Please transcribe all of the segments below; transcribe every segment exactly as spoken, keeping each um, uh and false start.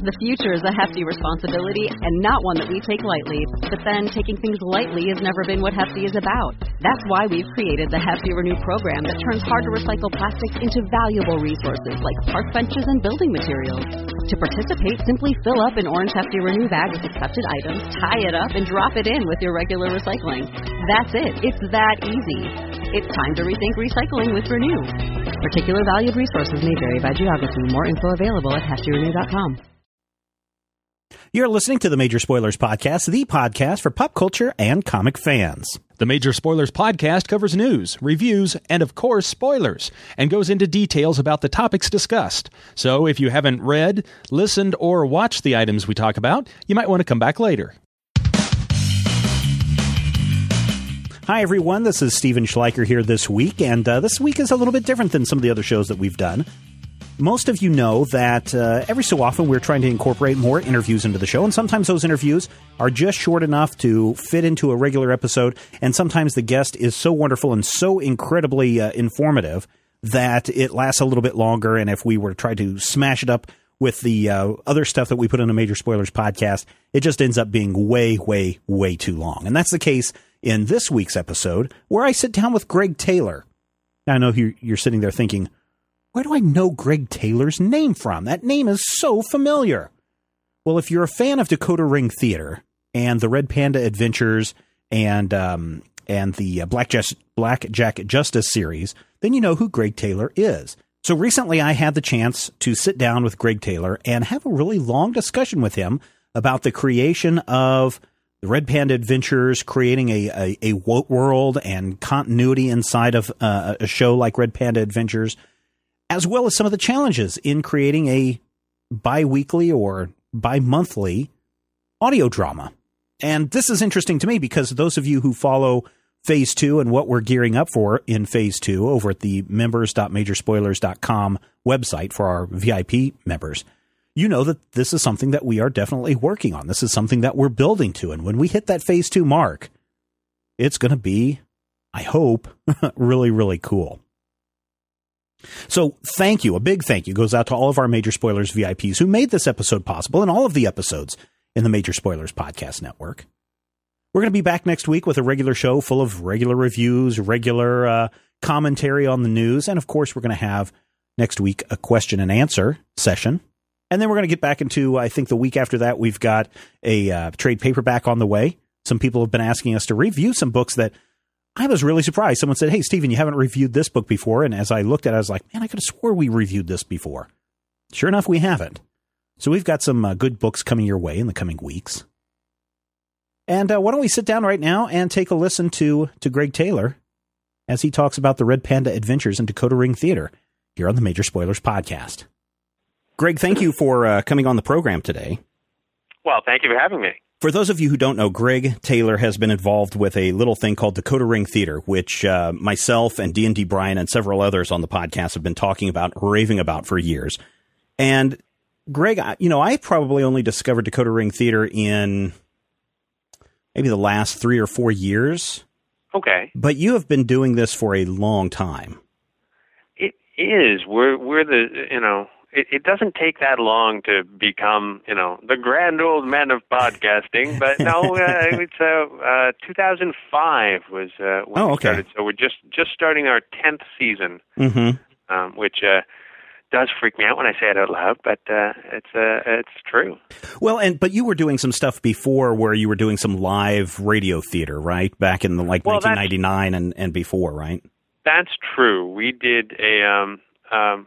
The future is a hefty responsibility and not one that we take lightly. But then, taking things lightly has never been what Hefty is about. That's why we've created the Hefty Renew program that turns hard-to-recycle plastics into valuable resources like park benches and building materials. To participate, simply fill up an orange Hefty Renew bag with accepted items, tie it up, and drop it in with your regular recycling. That's it. It's that easy. It's time to rethink recycling with Renew. Particular valued resources may vary by geography. More info available at hefty renew dot com. You're listening to the Major Spoilers Podcast, the podcast for pop culture and comic fans. The Major Spoilers Podcast covers news, reviews, and of course, spoilers, and goes into details about the topics discussed. So if you haven't read, listened, or watched the items we talk about, you might want to come back later. Hi, everyone. This is Steven Schleicher here this week, and uh, this week is a little bit different than some of the other shows that we've done. Most of you know that uh, every so often we're trying to incorporate more interviews into the show, and sometimes those interviews are just short enough to fit into a regular episode, and sometimes the guest is so wonderful and so incredibly uh, informative that it lasts a little bit longer, and if we were to try to smash it up with the uh, other stuff that we put in a Major Spoilers Podcast, it just ends up being way, way, way too long. And that's the case in this week's episode, where I sit down with Greg Taylor. Now, I know you're, you're sitting there thinking, where do I know Greg Taylor's name from? That name is so familiar. Well, if you're a fan of Dakota Ring Theater and the Red Panda Adventures and um, and the uh, Black, Just, Black Jack Justice series, then you know who Greg Taylor is. So recently I had the chance to sit down with Greg Taylor and have a really long discussion with him about the creation of the Red Panda Adventures, creating a, a, a world and continuity inside of uh, a show like Red Panda Adventures, as well as some of the challenges in creating a bi-weekly or bi-monthly audio drama. And this is interesting to me because those of you who follow Phase two and what we're gearing up for in Phase two over at the members dot major spoilers dot com website for our V I P members, you know that this is something that we are definitely working on. This is something that we're building to. And when we hit that Phase two mark, it's going to be, I hope, really, really cool. So thank you. A big thank you goes out to all of our Major Spoilers V I Ps who made this episode possible and all of the episodes in the Major Spoilers Podcast Network. We're going to be back next week with a regular show full of regular reviews, regular uh, commentary on the news. And of course, we're going to have next week a question and answer session. And then we're going to get back into, I think the week after that, we've got a uh, trade paperback on the way. Some people have been asking us to review some books that I was really surprised. Someone said, hey, Steven, you haven't reviewed this book before. And as I looked at it, I was like, man, I could have swore we reviewed this before. Sure enough, we haven't. So we've got some uh, good books coming your way in the coming weeks. And uh, why don't we sit down right now and take a listen to, to Greg Taylor as he talks about the Red Panda Adventures in Dakota Ring Theater here on the Major Spoilers Podcast. Greg, thank you for uh, coming on the program today. Well, thank you for having me. For those of you who don't know, Greg Taylor has been involved with a little thing called Dakota Ring Theater, which uh, myself and D and D Brian and several others on the podcast have been talking about, raving about for years. And Greg, you know, I probably only discovered Dakota Ring Theater in maybe the last three or four years. Okay. But you have been doing this for a long time. It is. We're, we're the, you know... It, it doesn't take that long to become, you know, the grand old men of podcasting, but no, uh, it's uh, uh, two thousand five was uh, when oh, we okay. started. So we're just, just starting our tenth season, mm-hmm. um, which uh, does freak me out when I say it out loud, but uh, it's uh, it's true. Well, and but you were doing some stuff before where you were doing some live radio theater, right? Back in the, like well, nineteen ninety-nine and, and before, right? That's true. We did a... Um, um,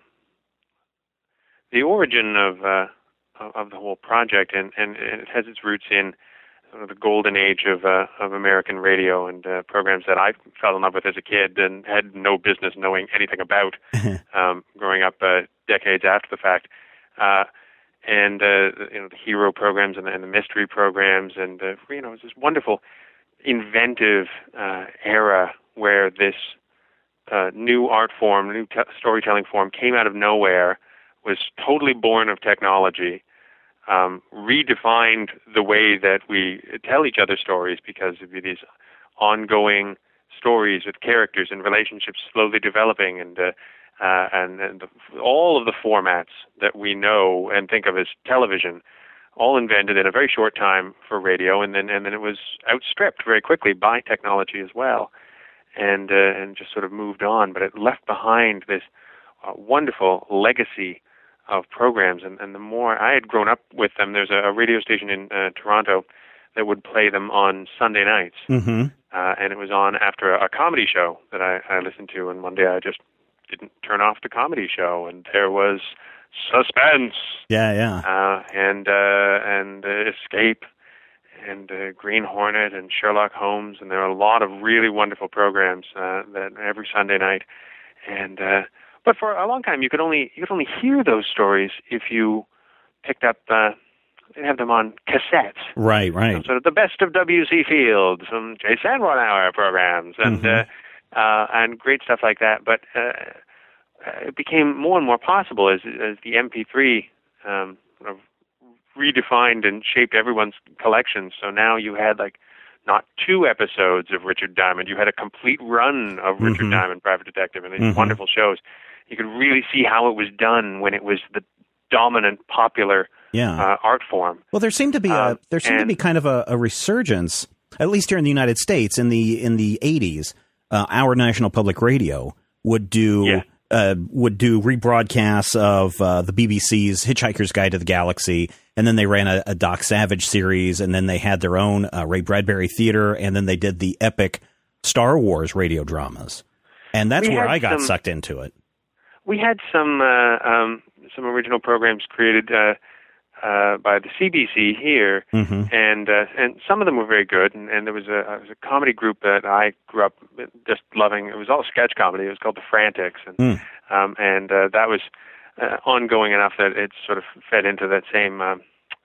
The origin of uh, of the whole project, and, and it has its roots in sort of the golden age of uh, of American radio and uh, programs that I fell in love with as a kid and had no business knowing anything about um, growing up uh, decades after the fact. Uh, and uh, you know, the hero programs and the, and the mystery programs, and uh, you know, it was this wonderful, inventive uh, era where this uh, new art form, new t- storytelling form came out of nowhere. Was totally born of technology, um, redefined the way that we tell each other stories because of these ongoing stories with characters and relationships slowly developing and uh, uh, and, and the, all of the formats that we know and think of as television, all invented in a very short time for radio, and then and then it was outstripped very quickly by technology as well, and uh, and just sort of moved on. But it left behind this uh, wonderful legacy of programs, and, and the more I had grown up with them, there's a, a radio station in uh, Toronto that would play them on Sunday nights, mm-hmm. uh, and it was on after a, a comedy show that I, I listened to, and one day I just didn't turn off the comedy show, and there was Suspense, yeah, yeah, uh, and uh, and uh, Escape, and uh, Green Hornet, and Sherlock Holmes, and there are a lot of really wonderful programs uh, that every Sunday night. And uh, but for a long time, you could only you could only hear those stories if you picked up. Uh, they have them on cassettes. Right, right. So, so the best of W C Field, some Jay Sandborn Hour programs, and mm-hmm. uh, uh, and great stuff like that. But uh, it became more and more possible as as the M P three um, sort of redefined and shaped everyone's collections. So now you had like not two episodes of Richard Diamond, you had a complete run of Richard mm-hmm. Diamond, Private Detective, and these mm-hmm. wonderful shows. You could really see how it was done when it was the dominant, popular yeah. uh, art form. Well, there seemed to be uh, a there seemed to be kind of a, a resurgence, at least here in the United States, in the in the eighties. Uh, our National Public Radio would do. Yeah. Uh, would do rebroadcasts of uh, the B B C's Hitchhiker's Guide to the Galaxy, and then they ran a, a Doc Savage series, and then they had their own uh, Ray Bradbury Theater, and then they did the epic Star Wars radio dramas, and that's we where I got some, sucked into it. We had some uh, um, some original programs created uh, uh, by the C B C here, mm-hmm. and uh, and some of them were very good. And, and there was a, there was a comedy group that I grew up just loving. It was all sketch comedy. It was called The Frantics, and mm. um, and uh, that was uh, ongoing enough that it sort of fed into that same uh,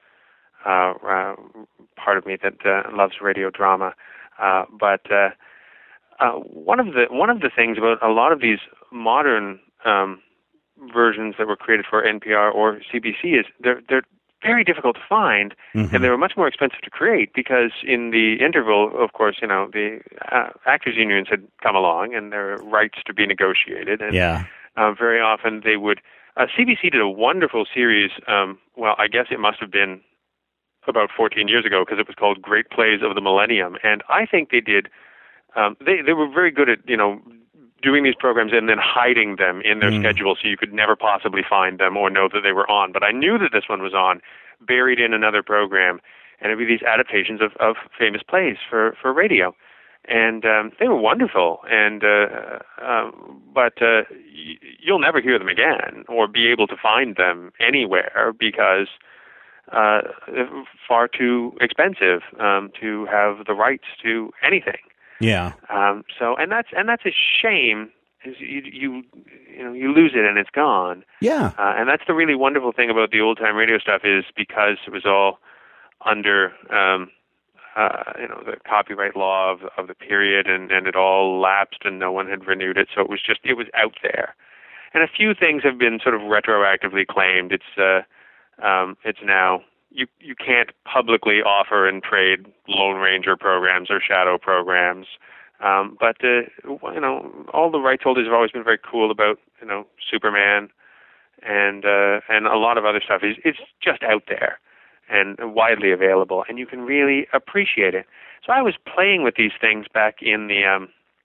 uh, uh, part of me that uh, loves radio drama. Uh, but uh, uh, one of the one of the things about a lot of these modern um, versions that were created for N P R or C B C is they're they're very difficult to find, mm-hmm. and they were much more expensive to create because in the interval, of course, you know, the uh, actors' unions had come along and there were rights to be negotiated, and yeah. uh, very often they would. Uh, C B C did a wonderful series. Um, well, I guess it must have been about fourteen years ago because it was called Great Plays of the Millennium, and I think they did. Um, they they were very good at you know. doing these programs and then hiding them in their mm. schedule so you could never possibly find them or know that they were on. But I knew that this one was on, buried in another program, and it would be these adaptations of, of famous plays for, for radio. And um, they were wonderful, and uh, um, but uh, y- you'll never hear them again or be able to find them anywhere because uh, far too expensive um, to have the rights to anything. Yeah. Um, so, and that's and that's a shame. Is you you you know you lose it and it's gone. Yeah. Uh, and that's the really wonderful thing about the old time radio stuff is because it was all under um, uh, you know the copyright law of of the period, and, and it all lapsed and no one had renewed it. So it was just it was out there. And a few things have been sort of retroactively claimed. It's uh, um, it's now. You you can't publicly offer and trade Lone Ranger programs or Shadow programs, um, but uh, you know all the rights holders have always been very cool about you know Superman and uh, and a lot of other stuff. It's, it's just out there and widely available, and you can really appreciate it. So I was playing with these things back in the um,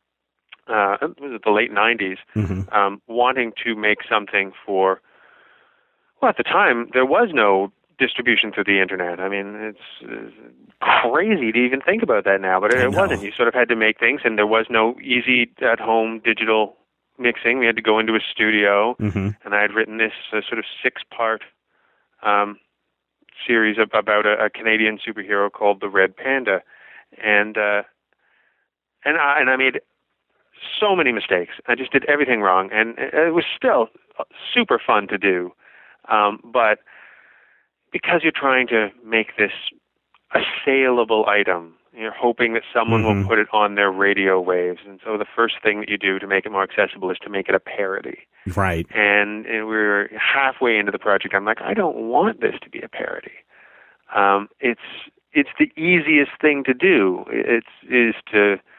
uh, was it the late nineties, mm-hmm. um, wanting to make something for. Well, at the time there was no distribution through the internet. I mean, it's, it's crazy to even think about that now, but it, it wasn't. You sort of had to make things, and there was no easy at-home digital mixing. We had to go into a studio, mm-hmm. and I had written this uh, sort of six-part um, series of, about a, a Canadian superhero called the Red Panda, and uh, and I, and I made so many mistakes. I just did everything wrong, and it was still super fun to do, um, but because you're trying to make this a saleable item, you're hoping that someone mm-hmm. will put it on their radio waves. And so the first thing that you do to make it more accessible is to make it a parody. Right. And, and we were halfway into the project. I'm like, I don't want this to be a parody. Um, it's it's the easiest thing to do. It's is to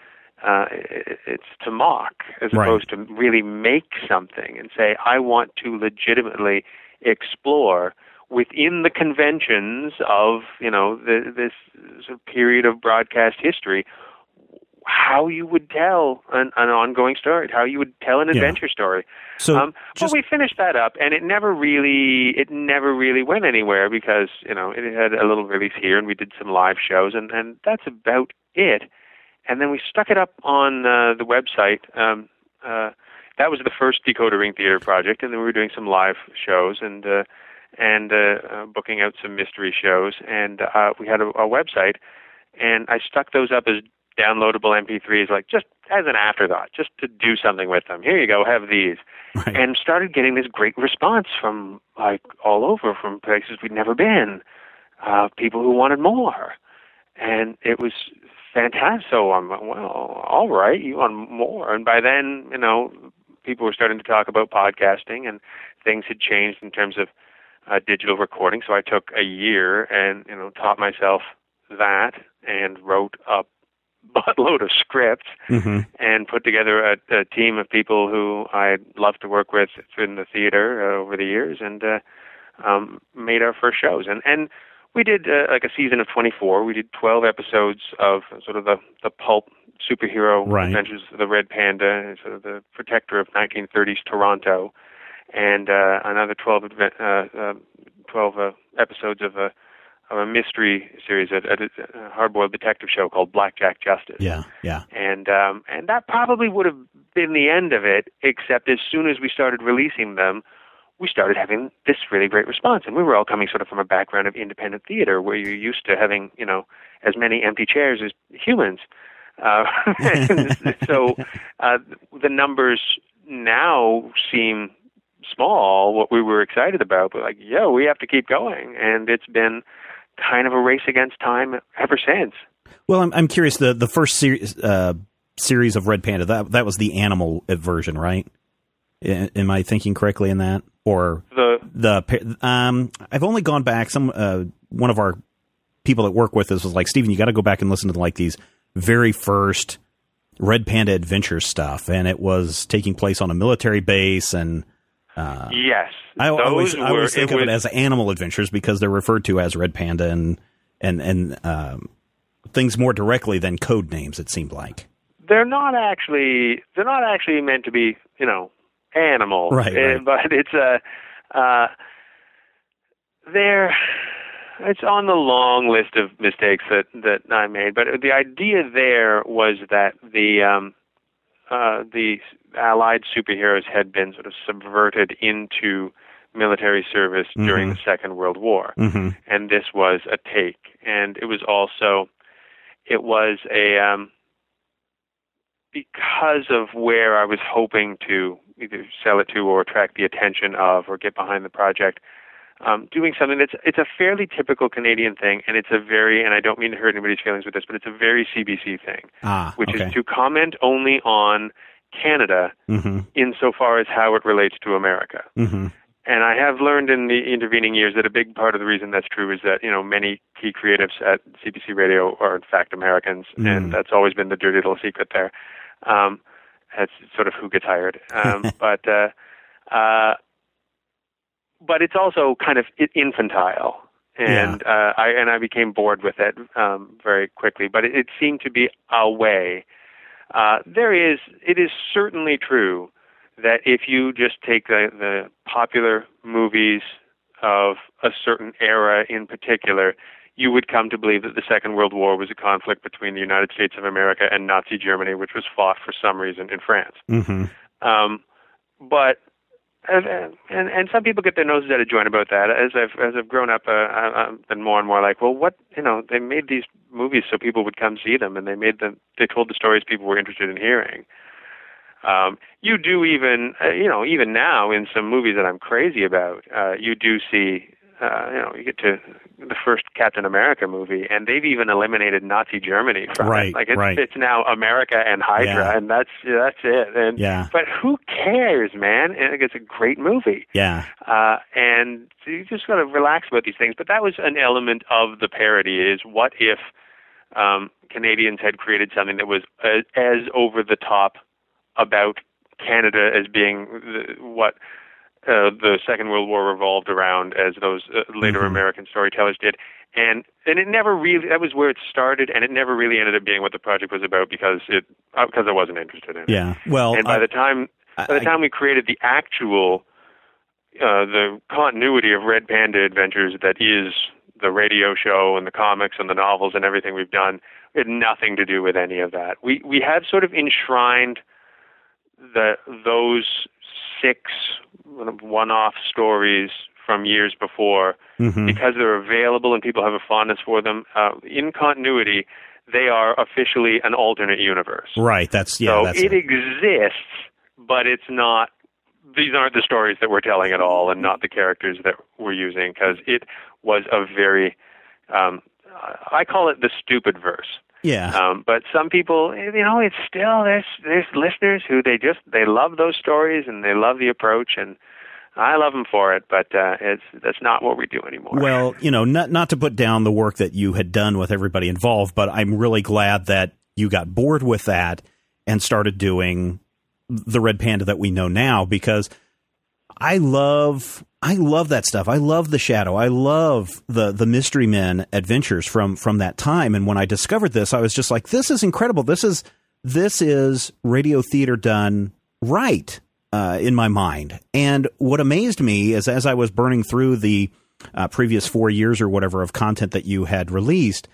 uh, it, it's to mock as Right. opposed to really make something and say, I want to legitimately explore within the conventions of, you know, the, this sort of period of broadcast history, how you would tell an, an ongoing story, how you would tell an adventure yeah. story. So um, just, well, we finished that up, and it never really, it never really went anywhere because, you know, it had a little release here, and we did some live shows, and, and that's about it. And then we stuck it up on uh, the website. Um, uh, that was the first Decoder Ring Theater project, and then we were doing some live shows and uh, and uh, uh, booking out some mystery shows, and uh, we had a, a website, and I stuck those up as downloadable M P threes, like just as an afterthought, just to do something with them. Here you go, have these. Right. And started getting this great response from like all over, from places we'd never been, uh, people who wanted more. And it was fantastic. So I'm, well, all right, you want more. And by then, you know, people were starting to talk about podcasting, and things had changed in terms of uh, digital recording. So I took a year and, you know, taught myself that and wrote up buttload of scripts mm-hmm. and put together a, a team of people who I'd love to work with in the theater uh, over the years, and uh, um, made our first shows. And and we did uh, like a season of twenty-four. We did twelve episodes of sort of the, the pulp superhero right. adventures of the Red Panda, sort of the protector of nineteen thirties Toronto, and uh, another twelve, uh, uh, twelve uh, episodes of a of a mystery series, a, a, a hard-boiled detective show called Blackjack Justice. Yeah, yeah. And um, and that probably would have been the end of it, except as soon as we started releasing them, we started having this really great response. And we were all coming sort of from a background of independent theater, where you're used to having, you know, as many empty chairs as humans. Uh, so uh, the numbers now seem small, what we were excited about, but like, yo, we have to keep going. And it's been kind of a race against time ever since. Well, I'm I'm curious. The the first series uh, series of Red Panda, that that was the animal version, right? I, am I thinking correctly in that? Or the the um, I've only gone back. Some uh, one of our people that work with us was like, Stephen, you got to go back and listen to like these very first Red Panda adventure stuff, and it was taking place on a military base and. Uh, yes, I always, were, I always think it of was, it as animal adventures because they're referred to as Red Panda and and and um, things more directly than code names. It seemed like they're not actually they're not actually meant to be, you know, animals, right? right. But it's a uh, uh, they're it's on the long list of mistakes that that I made. But the idea there was that the um, uh, the Allied superheroes had been sort of subverted into military service mm-hmm. during the Second World War. Mm-hmm. And this was a take. And it was also, it was a, um, because of where I was hoping to either sell it to or attract the attention of or get behind the project, um, doing something that's, it's a fairly typical Canadian thing, and it's a very, and I don't mean to hurt anybody's feelings with this, but it's a very C B C thing, ah, which okay. is to comment only on Canada mm-hmm. insofar as how it relates to America. Mm-hmm. And I have learned in the intervening years that a big part of the reason that's true is that, you know, many key creatives at C B C Radio are in fact Americans, mm. and that's always been the dirty little secret there. Um, that's sort of who gets hired. Um, but uh, uh, but it's also kind of infantile, and yeah. uh, I and I became bored with it um, very quickly. But it, it seemed to be a way. Uh, there is, it is certainly true that if you just take the, the popular movies of a certain era in particular, you would come to believe that the Second World War was a conflict between the United States of America and Nazi Germany, which was fought for some reason in France. Mm-hmm. Um, but and, and and some people get their noses out of joint about that. As I've as I've grown up, uh, I've been more and more like, well, what you know, they made these movies so people would come see them, and they made them. They told the stories people were interested in hearing. Um, you do even, uh, you know, even now in some movies that I'm crazy about, uh, you do see, uh, you know, you get to the first Captain America movie, and they've even eliminated Nazi Germany from right, it. Like it's, right. it's now America and Hydra, yeah. and that's that's it. And yeah. but who cares, man? And it's a great movie. Yeah. Uh, and you just got to relax about these things. But that was an element of the parody: is what if um, Canadians had created something that was as, as over the top about Canada as being the, what uh, the Second World War revolved around, as those uh, later mm-hmm. American storytellers did. And and it never really, that was where it started, and it never really ended up being what the project was about because it uh, because I wasn't interested in it. Yeah, well, and by I, the time by the time I, we created the actual uh, the continuity of Red Panda Adventures that is the radio show and the comics and the novels and everything we've done, it had nothing to do with any of that. We we have sort of enshrined the those six one-off stories from years before mm-hmm. because they're available and people have a fondness for them. Uh, in continuity, they are officially an alternate universe. Right. That's yeah. So that's it, it exists, but it's not. These aren't the stories that we're telling at all, and not the characters that we're using, because it was a very. Um, I call it the stupid verse. Yeah. Um, but some people, you know, it's still there's there's listeners who they just they love those stories and they love the approach, and I love them for it, but uh, it's that's not what we do anymore. Well, you know, not not to put down the work that you had done with everybody involved, but I'm really glad that you got bored with that and started doing the Red Panda that we know now, because I love I love that stuff. I love the Shadow. I love the the Mystery Men adventures from from that time. And when I discovered this, I was just like, this is incredible. This is this is radio theater done right. Uh, in my mind. And what amazed me is, as I was burning through the uh, previous four years or whatever of content that you had released,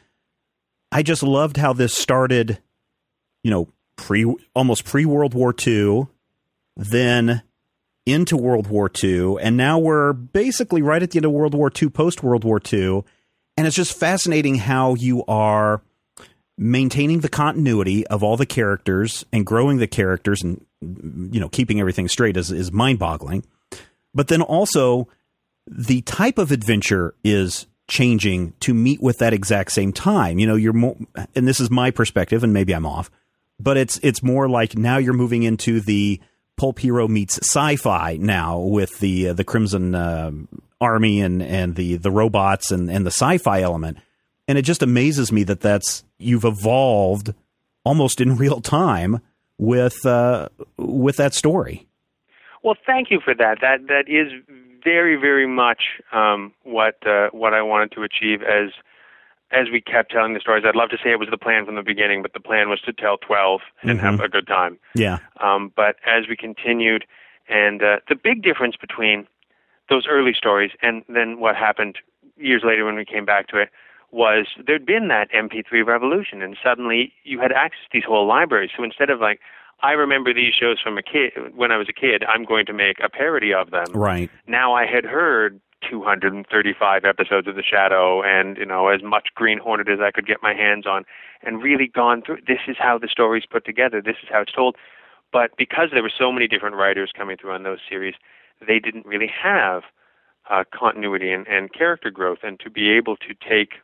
I just loved how this started, you know, pre almost pre-World War Two, then into World War Two, and now we're basically right at the end of World War Two, post-World War Two, and it's just fascinating how you are maintaining the continuity of all the characters and growing the characters and, you know, keeping everything straight is, is mind-boggling. But then also the type of adventure is changing to meet with that exact same time. You know, you're more, and this is my perspective, and maybe I'm off, but it's it's more like now you're moving into the pulp hero meets sci-fi now with the uh, the Crimson uh, Army and and the the robots and and the sci-fi element. And it just amazes me that that's you've evolved almost in real time with uh, with that story. Well, thank you for that. That that is very, very much um, what uh, what I wanted to achieve as as we kept telling the stories. I'd love to say it was the plan from the beginning, but the plan was to tell twelve and mm-hmm. have a good time. Yeah. Um, but as we continued, and uh, the big difference between those early stories and then what happened years later when we came back to it was there'd been that M P three revolution, and suddenly you had access to these whole libraries. So instead of like, I remember these shows from a kid when I was a kid, I'm going to make a parody of them. Right. Now I had heard two hundred thirty-five episodes of The Shadow and, you know, as much Green Hornet as I could get my hands on, and really gone through, this is how the story's put together, this is how it's told. But because there were so many different writers coming through on those series, they didn't really have uh, continuity and, and character growth, and to be able to take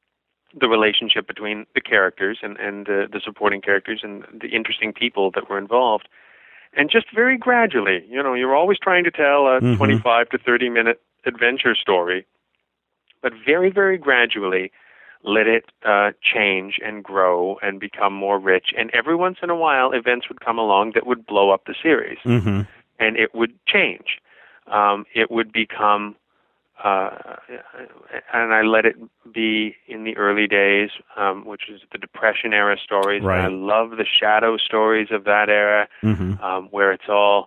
the relationship between the characters and, and uh, the supporting characters and the interesting people that were involved. And just very gradually, you know, you're always trying to tell a mm-hmm. twenty-five to thirty minute adventure story, but very, very gradually let it uh, change and grow and become more rich. And every once in a while, events would come along that would blow up the series. Mm-hmm. And it would change. Um, it would become... Uh, and I let it be in the early days, um, which is the Depression era stories. Right. And I love the Shadow stories of that era, mm-hmm. um, where it's all.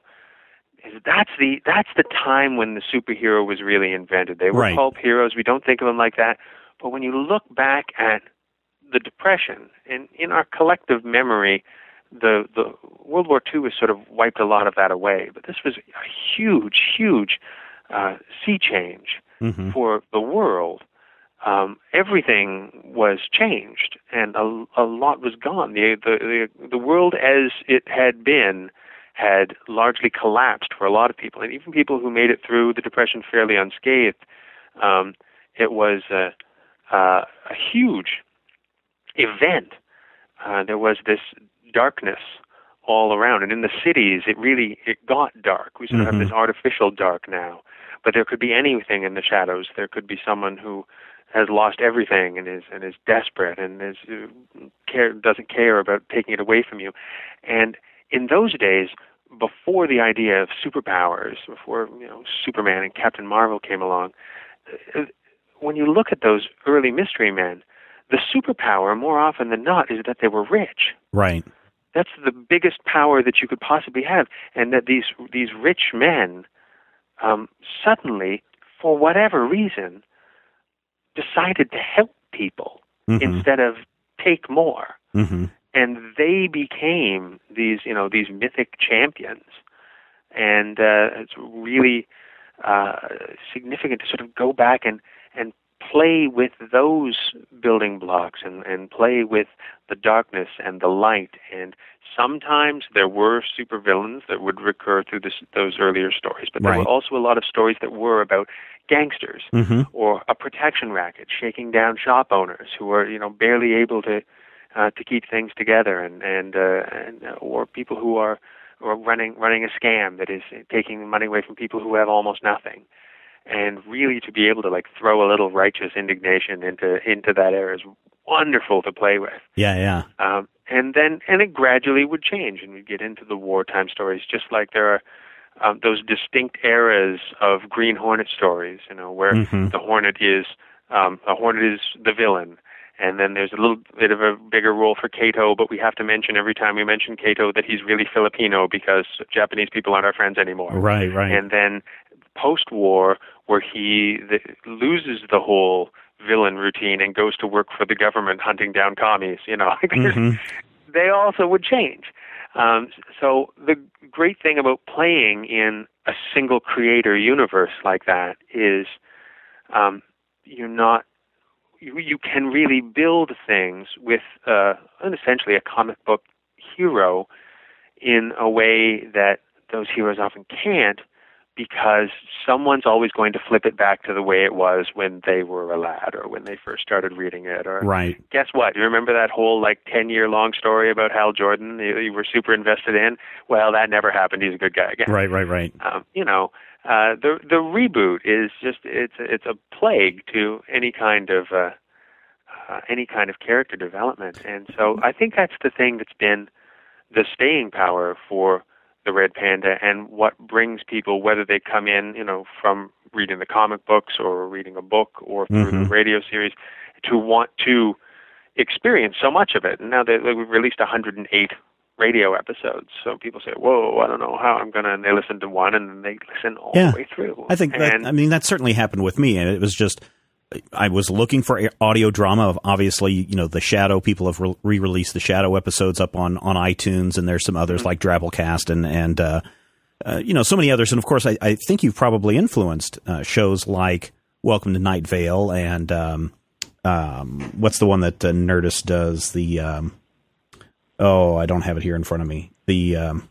That's the that's the time when the superhero was really invented. They were right. pulp heroes. We don't think of them like that, but when you look back at the Depression, and in our collective memory, the the World War Two has sort of wiped a lot of that away. But this was a huge, huge uh, sea change. Mm-hmm. For the world, um, everything was changed, and a, a lot was gone. The, the the the world as it had been had largely collapsed for a lot of people, and even people who made it through the Depression fairly unscathed. Um, it was a, a, a huge event. Uh, there was this darkness all around, and in the cities, it really it got dark. We sort of mm-hmm. have this artificial dark now. But there could be anything in the shadows. There could be someone who has lost everything and is and is desperate and is uh, care doesn't care about taking it away from you. And in those days, before the idea of superpowers, before you know Superman and Captain Marvel came along, uh, when you look at those early mystery men, the superpower more often than not is that they were rich. Right. That's the biggest power that you could possibly have, and that these these rich men um, suddenly, for whatever reason, decided to help people mm-hmm. instead of take more. Mm-hmm. And they became these, you know, these mythic champions. And uh, it's really uh, significant to sort of go back and, and play with those building blocks and, and play with the darkness and the light. And sometimes there were supervillains that would recur through this, those earlier stories, but there right. were also a lot of stories that were about gangsters mm-hmm. or a protection racket shaking down shop owners who are, you know, barely able to uh, to keep things together, and and, uh, and or people who are or running running a scam that is taking money away from people who have almost nothing. And really, to be able to like throw a little righteous indignation into into that era is wonderful to play with. Yeah, yeah. Um, and then and it gradually would change, and we'd get into the wartime stories, just like there are um, those distinct eras of Green Hornet stories, you know, where mm-hmm. the Hornet is um, a Hornet is the villain, and then there's a little bit of a bigger role for Kato, but we have to mention every time we mention Kato that he's really Filipino because Japanese people aren't our friends anymore. Right, right. And then post-war, where he the, loses the whole villain routine and goes to work for the government hunting down commies, you know, mm-hmm. they also would change. Um, so the great thing about playing in a single creator universe like that is um, you're not, you, you can really build things with uh, essentially a comic book hero in a way that those heroes often can't, because someone's always going to flip it back to the way it was when they were a lad or when they first started reading it. Or right. Guess what? You remember that whole like ten-year-long story about Hal Jordan you, you were super invested in? Well, that never happened. He's a good guy again. Right, right, right. Um, you know, uh, the the reboot is just it's it's a plague to any kind of uh, uh, any kind of character development, and so I think that's the thing that's been the staying power for the Red Panda, and what brings people, whether they come in, you know, from reading the comic books or reading a book or through mm-hmm. the radio series, to want to experience so much of it. And now that like, we've released one hundred eight radio episodes, so people say, "Whoa, I don't know how I'm gonna." And they listen to one, and then they listen all yeah. the way through. I think. That, I mean, that certainly happened with me, and it was just. I was looking for audio drama of obviously, you know, the Shadow. People have re- re-released the Shadow episodes up on, on iTunes, and there's some others mm-hmm. like Drabblecast and, and uh, uh, you know, so many others. And, of course, I, I think you've probably influenced uh, shows like Welcome to Night Vale and um, um, what's the one that uh, Nerdist does? The um, oh, I don't have it here in front of me. The um,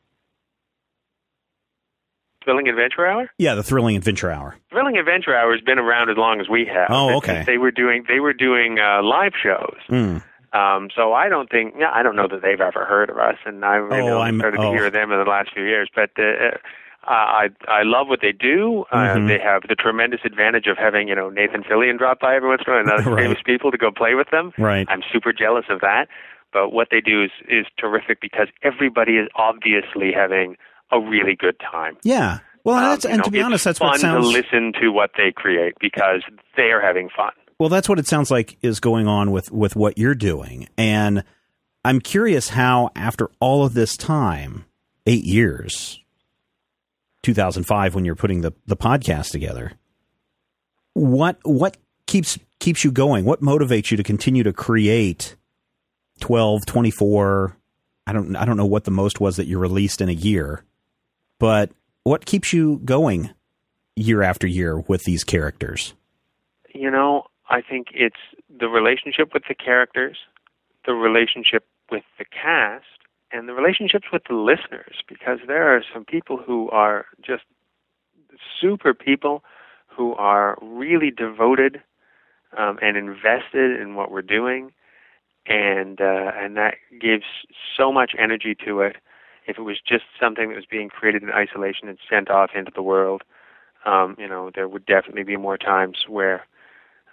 Thrilling Adventure Hour? Yeah, the Thrilling Adventure Hour. Thrilling Adventure Hour has been around as long as we have. Oh, okay. They were doing they were doing uh, live shows. Mm. Um, so I don't think yeah, I don't know that they've ever heard of us, and I've really oh, I'm, started oh. to hear them in the last few years. But uh, I I love what they do. Mm-hmm. Uh, they have the tremendous advantage of having you know Nathan Fillion drop by every once in a while, and other right. famous people to go play with them. Right. I'm super jealous of that. But what they do is is terrific because everybody is obviously having a really good time. Yeah. Well, that's, um, and know, to be honest, that's what sounds fun to listen to what they create because they are having fun. Well, that's what it sounds like is going on with, with what you're doing. And I'm curious how, after all of this time, eight years, two thousand five, when you're putting the, the podcast together, what what keeps keeps you going? What motivates you to continue to create twelve, twenty-four? I don't I don't know what the most was that you released in a year, but what keeps you going year after year with these characters? You know, I think it's the relationship with the characters, the relationship with the cast, and the relationships with the listeners, because there are some people who are just super people who are really devoted um, and invested in what we're doing, and uh, and that gives so much energy to it. If it was just something that was being created in isolation and sent off into the world, um, you know, there would definitely be more times where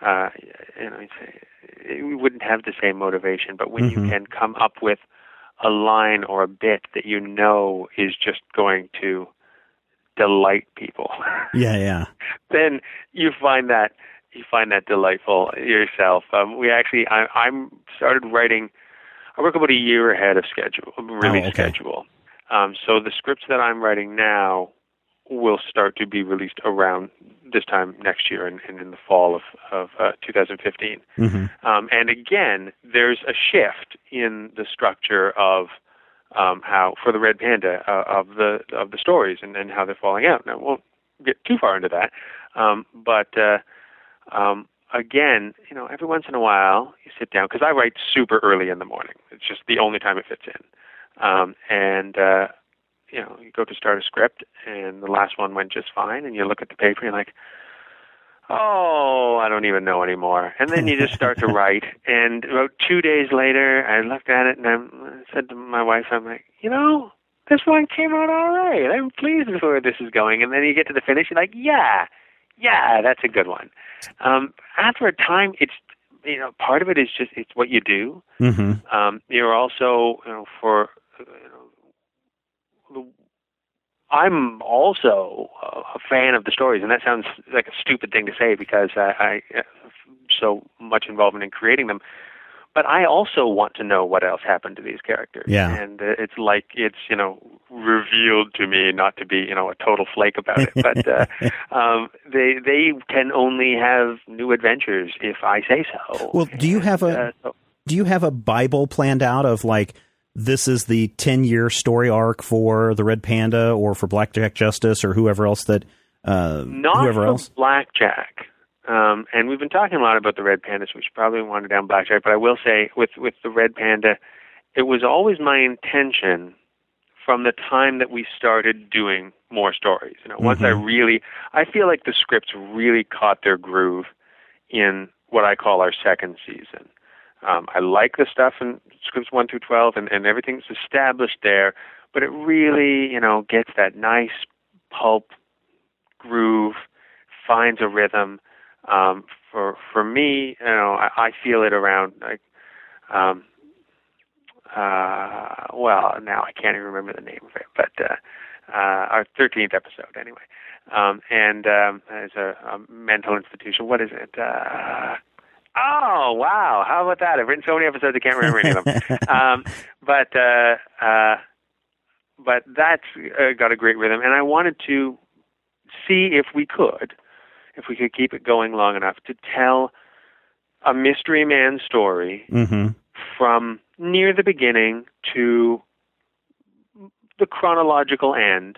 uh, you know, we wouldn't have the same motivation. But when Mm-hmm. you can come up with a line or a bit that you know is just going to delight people, Yeah, yeah. then you find that you find that delightful yourself. Um, we actually, I, I'm started writing. I work about a year ahead of schedule, release Oh, okay. schedule. Um, so the scripts that I'm writing now will start to be released around this time next year and, and in the fall of, of uh, two thousand fifteen. Mm-hmm. Um, and again, there's a shift in the structure of um, how, for the Red Panda, uh, of the of the stories and, and how they're falling out. Now, we won't get too far into that, um, but uh, um, again, you know, every once in a while you sit down, because I write super early in the morning. It's just the only time it fits in, um, and uh, you know, you go to start a script, and the last one went just fine, and you look at the paper, and you're like, oh, I don't even know anymore. And then you just start to write. And about two days later, I looked at it and I said to my wife, I'm like, you know, this one came out all right. I'm pleased with where this is going. And then you get to the finish, you're like, yeah, yeah, that's a good one. Um, after a time, it's, you know, part of it is just, it's what you do. Mm-hmm. Um, you're also, you know, for, you know, I'm also a fan of the stories, and that sounds like a stupid thing to say because I, I have so much involvement in creating them. But I also want to know what else happened to these characters. Yeah. And uh, it's like it's, you know, revealed to me, not to be, you know, a total flake about it. But uh, um, they they can only have new adventures if I say so. Well, do you have a and, uh, so, do you have a Bible planned out of like, this is the ten-year story arc for the Red Panda or for Blackjack Justice or whoever else that uh, Not whoever for else? Blackjack. Um, and we've been talking a lot about the Red Panda, so we should probably wander down Blackjack. But I will say, with, with the Red Panda, it was always my intention from the time that we started doing more stories. You know, once Mm-hmm. I really, I feel like the scripts really caught their groove in what I call our second season. Um, I like the stuff in scripts one through twelve, and, and everything's established there, but it really, you know, gets that nice pulp groove, finds a rhythm. Um, for for me, you know, I, I feel it around like, um, uh, well, now I can't even remember the name of it, but uh, uh, our thirteenth episode, anyway. Um, and um, as a, a mental institution, what is it? Uh, Oh, wow. How about that? I've written so many episodes I can't remember any of them. um, but uh, uh, but that's uh, got a great rhythm. And I wanted to see if we could, if we could keep it going long enough to tell a Mystery Man story Mm-hmm. from near the beginning to the chronological end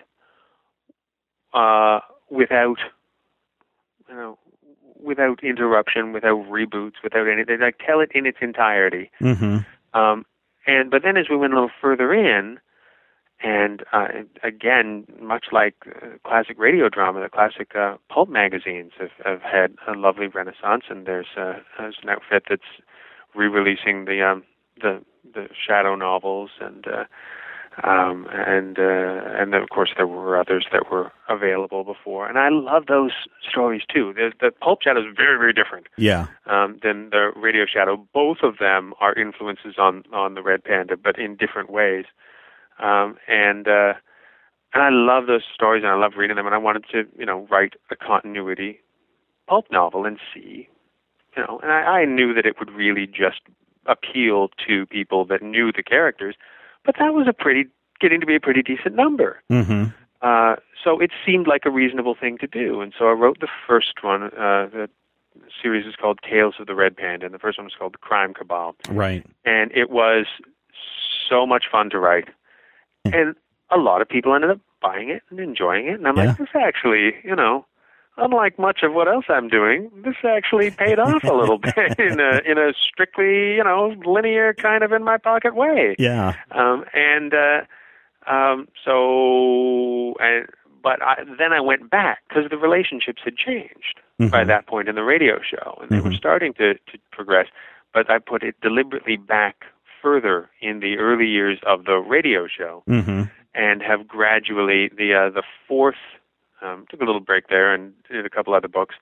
uh, without, you know, without interruption, without reboots, without anything. Like, tell it in its entirety. Mm-hmm. Um, and but then as we went a little further in, and uh, again, much like uh, classic radio drama, the classic uh, pulp magazines have, have had a lovely renaissance. And there's, uh, there's an outfit that's re-releasing the um, the the Shadow novels, and uh, um, and uh, and then of course there were others that were available before. And I love those stories too. The, the pulp Shadow is very very different. Yeah. Um, than the Radio Shadow. Both of them are influences on, on the Red Panda, but in different ways. Um, and uh, and I love those stories, and I love reading them. And I wanted to, you know, write a continuity pulp novel and see, you know. And I, I knew that it would really just appeal to people that knew the characters, but that was a pretty getting to be a pretty decent number. Mm-hmm. Uh, so it seemed like a reasonable thing to do, and so I wrote the first one. Uh, the series is called Tales of the Red Panda, and the first one was called The Crime Cabal. Right. And it was so much fun to write. And a lot of people ended up buying it and enjoying it. And I'm Yeah. like, this actually, you know, unlike much of what else I'm doing, this actually paid off a little bit in a in a strictly, you know, linear kind of in my pocket way. Yeah. Um, and uh, um, so, and, but I, then I went back because the relationships had changed Mm-hmm. by that point in the radio show, and they Mm-hmm. were starting to, to progress. But I put it deliberately back further in the early years of the radio show, Mm-hmm. and have gradually the uh, the fourth um, took a little break there and did a couple other books.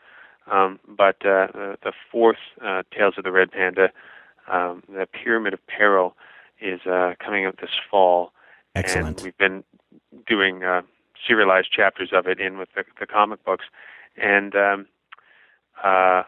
Um, but uh, the, the fourth uh, Tales of the Red Panda, um, the Pyramid of Peril, is uh, coming out this fall. Excellent. And we've been doing uh, serialized chapters of it in with the, the comic books. And um, uh,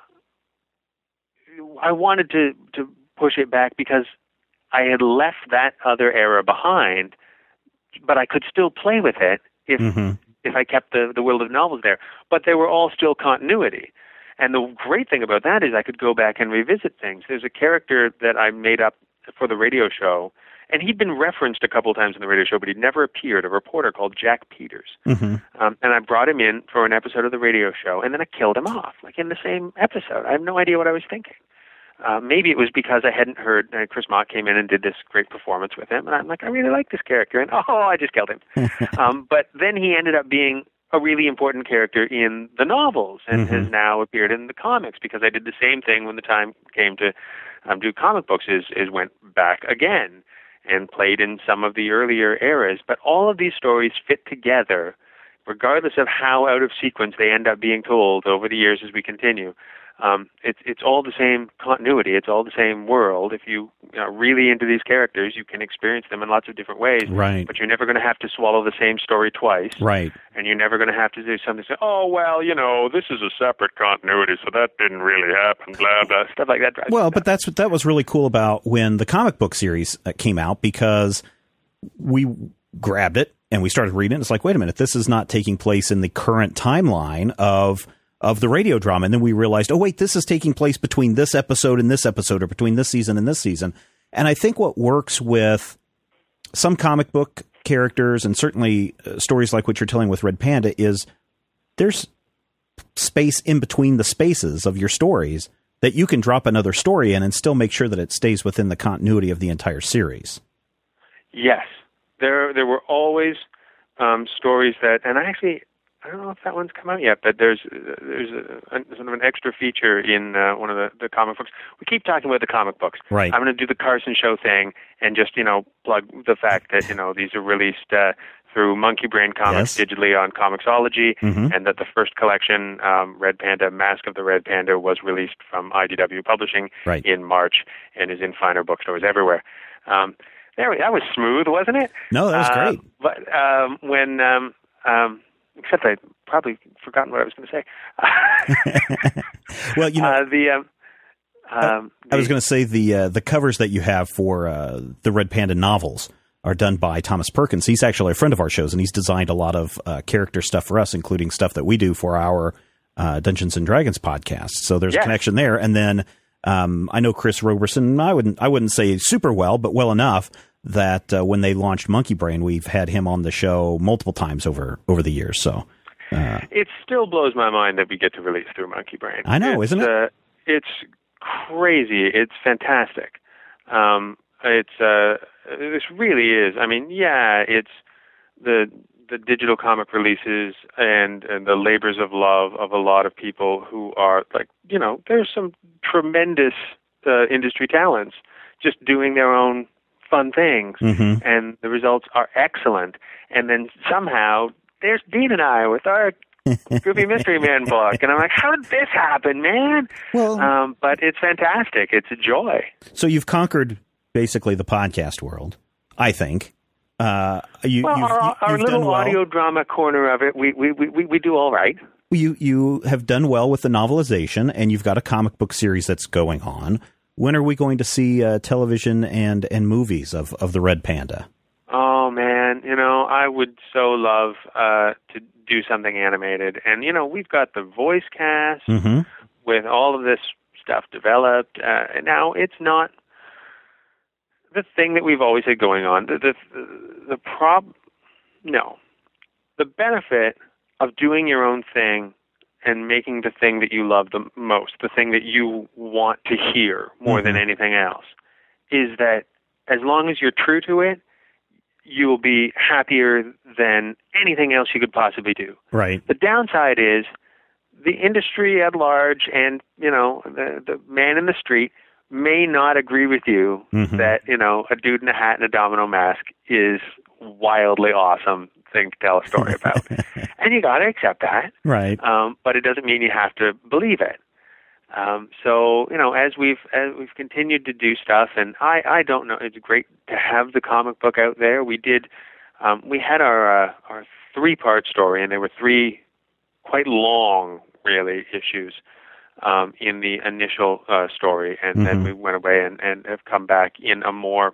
I wanted to, to push it back because I had left that other era behind, but I could still play with it if mm-hmm. if I kept the, the world of novels there. But they were all still continuity. And the great thing about that is I could go back and revisit things. There's a character that I made up for the radio show, and he'd been referenced a couple of times in the radio show, but he'd never appeared, a reporter called Jack Peters. Mm-hmm. Um, and I brought him in for an episode of the radio show, and then I killed him off, like in the same episode. I have no idea what I was thinking. Uh, maybe it was because I hadn't heard, uh, Chris Mott came in and did this great performance with him, and I'm like, I really like this character, and oh, I just killed him. um, but then he ended up being a really important character in the novels and mm-hmm. has now appeared in the comics, because I did the same thing when the time came to um, do comic books, is, is went back again and played in some of the earlier eras. But all of these stories fit together, regardless of how out of sequence they end up being told over the years as we continue. Um, it's it's all the same continuity. It's all the same world. If you, you know, really into these characters, you can experience them in lots of different ways. Right. But you're never going to have to swallow the same story twice. Right. And you're never going to have to do something. Say, oh well, you know, this is a separate continuity, so that didn't really happen. Blah blah stuff like that. Well, but that's what that was really cool about when the comic book series came out, because we grabbed it and we started reading it. It's like, wait a minute, this is not taking place in the current timeline of. of the radio drama. And then we realized, oh, wait, this is taking place between this episode and this episode, or between this season and this season. And I think what works with some comic book characters, and certainly uh, stories like what you're telling with Red Panda, is there's space in between the spaces of your stories that you can drop another story in and still make sure that it stays within the continuity of the entire series. Yes. There, there were always um, stories that, and I actually, I don't know if that one's come out yet, but there's there's a, a, sort of an extra feature in uh, one of the, the comic books. We keep talking about the comic books. Right. I'm going to do the Carson Show thing and just, you know, plug the fact that, you know, these are released uh, through Monkey Brain Comics yes. digitally on Comixology, mm-hmm. and that the first collection, um, Red Panda, Mask of the Red Panda, was released from I D W Publishing right. in March and is in finer bookstores everywhere. Um, there, that was smooth, wasn't it? No, that was uh, great. But um, when... Um, um, Except I probably forgotten what I was going to say. Well, you know, uh, the, um, um, I was going to say the uh, the covers that you have for uh, the Red Panda novels are done by Thomas Perkins. He's actually a friend of our shows, and he's designed a lot of uh, character stuff for us, including stuff that we do for our uh, Dungeons and Dragons podcast. So there's yes. a connection there. And then um, I know Chris Roberson. I wouldn't I wouldn't say super well, but well enough that uh, when they launched Monkey Brain, we've had him on the show multiple times over over the years. So uh, it still blows my mind that we get to release through Monkey Brain. I know, it's, isn't it? Uh, it's crazy. It's fantastic. Um, it's uh, this really is. I mean, yeah, it's the the digital comic releases and, and the labors of love of a lot of people who are like, you know, there's some tremendous uh, industry talents just doing their own fun things, mm-hmm. and the results are excellent. And then somehow there's Dean and I with our Goofy Mystery Man book, and I'm like, how did this happen, man? Well, um, but it's fantastic. It's a joy. So you've conquered basically the podcast world, I think. Uh, you, well, you've, our, our you've little done well. audio drama corner of it, we we, we we do all right. You you have done well with the novelization, and you've got a comic book series that's going on. When are we going to see uh, television and, and movies of, of the Red Panda? Oh, man. You know, I would so love uh, to do something animated. And, you know, we've got the voice cast mm-hmm. with all of this stuff developed. Uh, and now it's not the thing that we've always had going on. The, the, the, the prob... No. The benefit of doing your own thing and making the thing that you love the most, the thing that you want to hear more mm-hmm. than anything else, is that as long as you're true to it, you will be happier than anything else you could possibly do. Right. The downside is the industry at large and, you know, the, the man in the street may not agree with you mm-hmm. that, you know, a dude in a hat and a domino mask is wildly awesome. thing to tell a story about. And you got to accept that. Right. Um, but it doesn't mean you have to believe it. Um, so, you know, as we've as we've continued to do stuff, and I, I don't know, it's great to have the comic book out there. We did, um, we had our uh, our three-part story, and there were three quite long, really, issues um, in the initial uh, story, and mm-hmm. then we went away and, and have come back in a more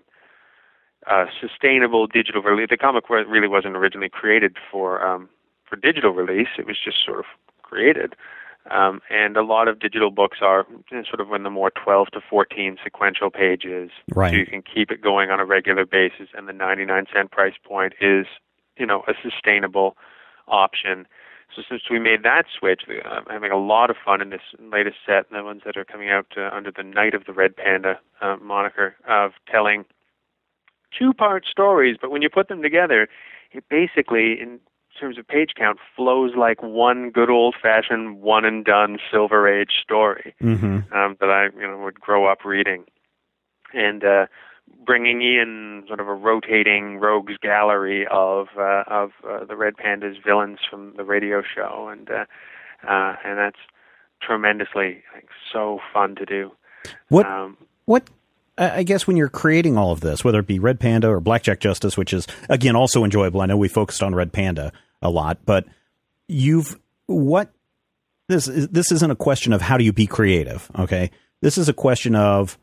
uh, sustainable digital release. The comic really wasn't originally created for um, for digital release; it was just sort of created. Um, and a lot of digital books are you know, sort of in the more twelve to fourteen sequential pages, right. so you can keep it going on a regular basis. And the ninety-nine cent price point is, you know, a sustainable option. So since we made that switch, uh, I'm having a lot of fun in this latest set, the ones that are coming out uh, under the Night of the Red Panda uh, moniker, of telling two-part stories. But when you put them together, it basically, in terms of page count, flows like one good old-fashioned one-and-done Silver Age story mm-hmm. um, that I you know would grow up reading, and uh, bringing in sort of a rotating rogues gallery of uh, of uh, the Red Panda's villains from the radio show, and uh, uh, and that's tremendously like, so fun to do. What um, what? I guess when you're creating all of this, whether it be Red Panda or Blackjack Justice, which is, again, also enjoyable. I know we focused on Red Panda a lot, but you've, what, this, this isn't a question of how do you be creative, okay? This is a question of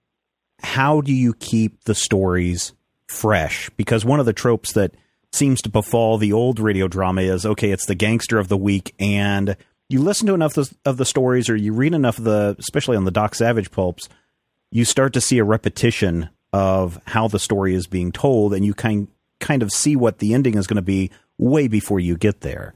how do you keep the stories fresh? Because one of the tropes that seems to befall the old radio drama is, okay, it's the gangster of the week, and you listen to enough of the, of the stories, or you read enough of the, especially on the Doc Savage pulps, you start to see a repetition of how the story is being told, and you kind kind of see what the ending is going to be way before you get there.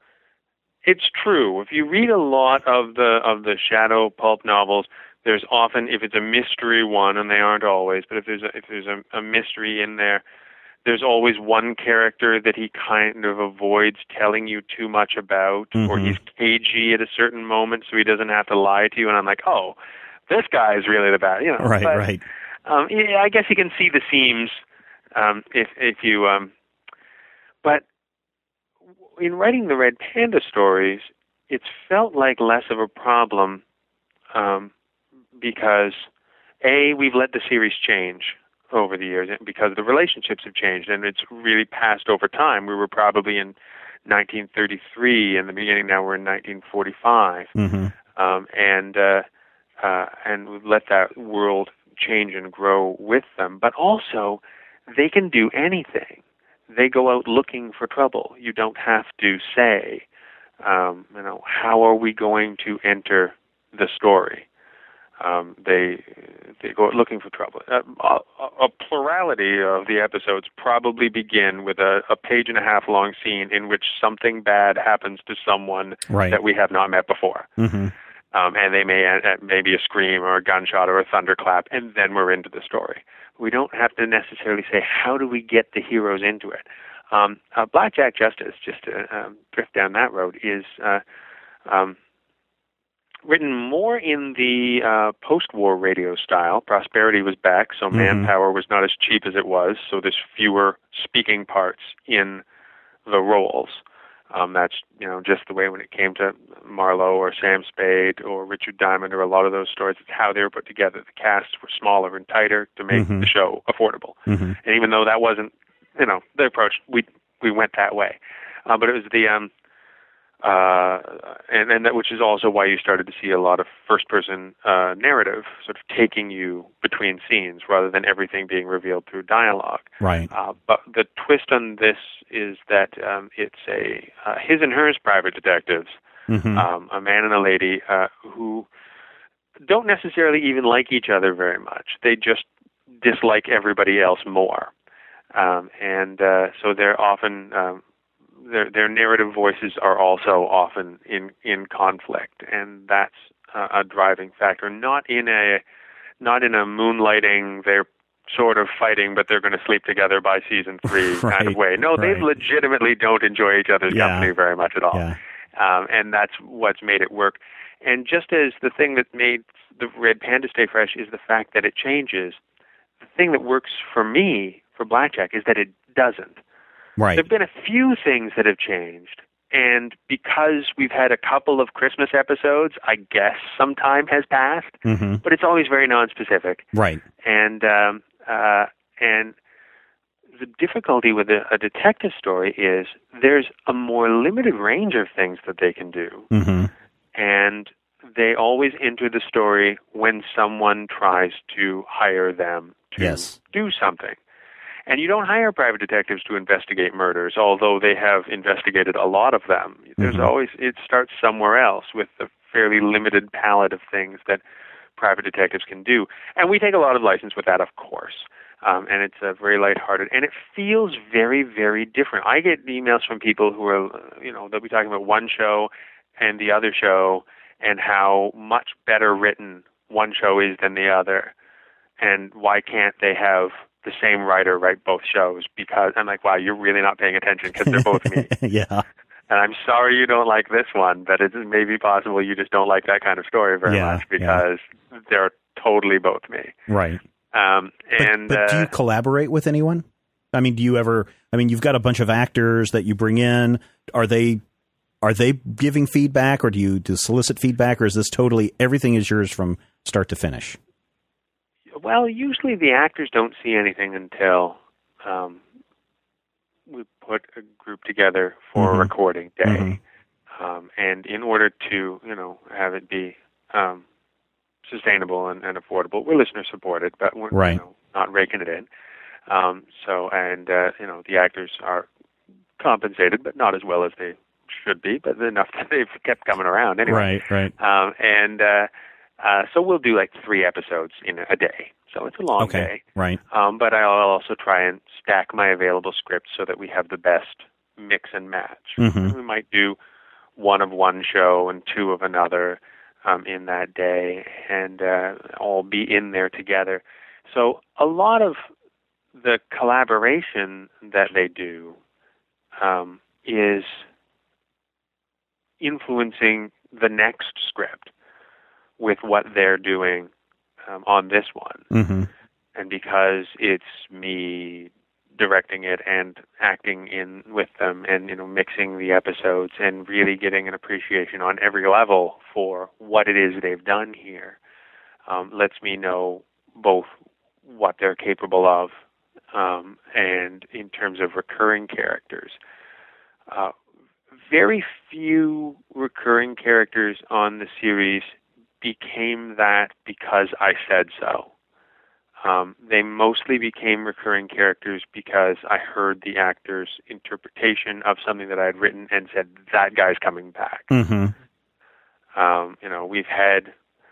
It's true. If you read a lot of the of the Shadow pulp novels, there's often, if it's a mystery one, and they aren't always, but if there's a, if there's a, a mystery in there, there's always one character that he kind of avoids telling you too much about, mm-hmm. or he's cagey at a certain moment so he doesn't have to lie to you. And I'm like, oh, this guy is really the bad, you know. Right, but, right. Um, yeah, I guess you can see the seams um, if if you. Um, but in writing the Red Panda stories, it's felt like less of a problem um, because A, we've let the series change over the years because the relationships have changed, and it's really passed over time. We were probably in nineteen thirty-three in the beginning. Now we're in nineteen forty-five, mm-hmm. um, and. Uh, Uh, and we've let that world change and grow with them. But also, they can do anything. They go out looking for trouble. You don't have to say, um, you know, how are we going to enter the story? Um, they they go out looking for trouble. Uh, a, a plurality of the episodes probably begin with a, a page and a half long scene in which something bad happens to someone right. that we have not met before. Mm-hmm. Um, and they may uh, maybe a scream or a gunshot or a thunderclap, and then we're into the story. We don't have to necessarily say, how do we get the heroes into it? Um, uh, Blackjack Justice, just to um, drift down that road, is uh, um, written more in the uh, post-war radio style. Prosperity was back, so mm-hmm. manpower was not as cheap as it was, so there's fewer speaking parts in the roles. Um, that's, you know, just the way when it came to Marlowe or Sam Spade or Richard Diamond or a lot of those stories, it's how they were put together. The casts were smaller and tighter to make mm-hmm. the show affordable. Mm-hmm. And even though that wasn't, you know, the approach, we we went that way. Uh, but it was the, um, uh, and, and that, which is also why you started to see a lot of first-person uh, narrative sort of taking you between scenes rather than everything being revealed through dialogue. Right. Uh, but the twist on this is that um, it's a uh, his and hers private detectives, mm-hmm. um, a man and a lady uh, who don't necessarily even like each other very much. They just dislike everybody else more. Um, and uh, so they're often... Um, Their their narrative voices are also often in, in conflict, and that's uh, a driving factor. Not in a not in a moonlighting, they're sort of fighting, but they're going to sleep together by season three right, kind of way. No, right. they legitimately don't enjoy each other's yeah. company very much at all, yeah. um, and that's what's made it work. And just as the thing that made the Red Panda stay fresh is the fact that it changes, the thing that works for me for Blackjack is that it doesn't. Right. There have been a few things that have changed. And because we've had a couple of Christmas episodes, I guess some time has passed, mm-hmm. but it's always very nonspecific. Right. And um, uh, and the difficulty with a, a detective story is there's a more limited range of things that they can do. Mm-hmm. And they always enter the story when someone tries to hire them to yes. do something. And you don't hire private detectives to investigate murders, although they have investigated a lot of them. There's mm-hmm. always, it starts somewhere else with the fairly limited palette of things that private detectives can do. And we take a lot of license with that, of course. Um, and it's uh, very lighthearted. And it feels very, very different. I get emails from people who are, you know, they'll be talking about one show and the other show and how much better written one show is than the other. And why can't they have the same writer write both shows? Because I'm like, wow, you're really not paying attention because they're both me. yeah. And I'm sorry you don't like this one, but it may be possible you just don't like that kind of story very yeah, much because yeah. they're totally both me. Right. Um, and but, but uh, do you collaborate with anyone? I mean, do you ever? I mean, you've got a bunch of actors that you bring in. Are they are they giving feedback, or do you do solicit feedback, or is this totally everything is yours from start to finish? Well, usually the actors don't see anything until um, we put a group together for mm-hmm. a recording day, mm-hmm. um, and in order to you know have it be um, sustainable and, and affordable, we're listener supported, but we're right. you know, not raking it in. Um, so, and uh, you know, the actors are compensated, but not as well as they should be, but enough that they've kept coming around anyway. Right, right. Um, and uh, uh, so we'll do like three episodes in a day. So it's a long okay. day. Right. Um, but I'll also try and stack my available scripts so that we have the best mix and match. Mm-hmm. We might do one of one show and two of another um, in that day, and uh, all be in there together. So a lot of the collaboration that they do um, is influencing the next script with what they're doing um, on this one. Mm-hmm. And because it's me directing it and acting in with them and, you know, mixing the episodes and really getting an appreciation on every level for what it is they've done here, um, lets me know both what they're capable of um, and in terms of recurring characters. Uh, very few recurring characters on the series became that because I said so. Um, they mostly became recurring characters because I heard the actor's interpretation of something that I had written and said, that guy's coming back. Mm-hmm. Um, you know, we've had,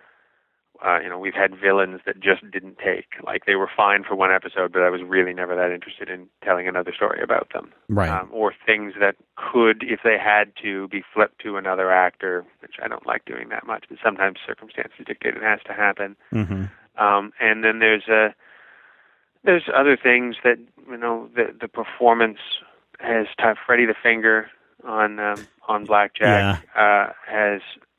uh, you know, we've had villains that just didn't take. Like, they were fine for one episode, but I was really never that interested in telling another story about them. Right. Um, or things that could, if they had to, be flipped to another actor, which I don't like doing that much, but sometimes circumstances dictate it has to happen. Mm-hmm. Um, and then there's a, there's other things that, you know, the the performance has t- Freddy the Finger on um, on Blackjack yeah. uh, has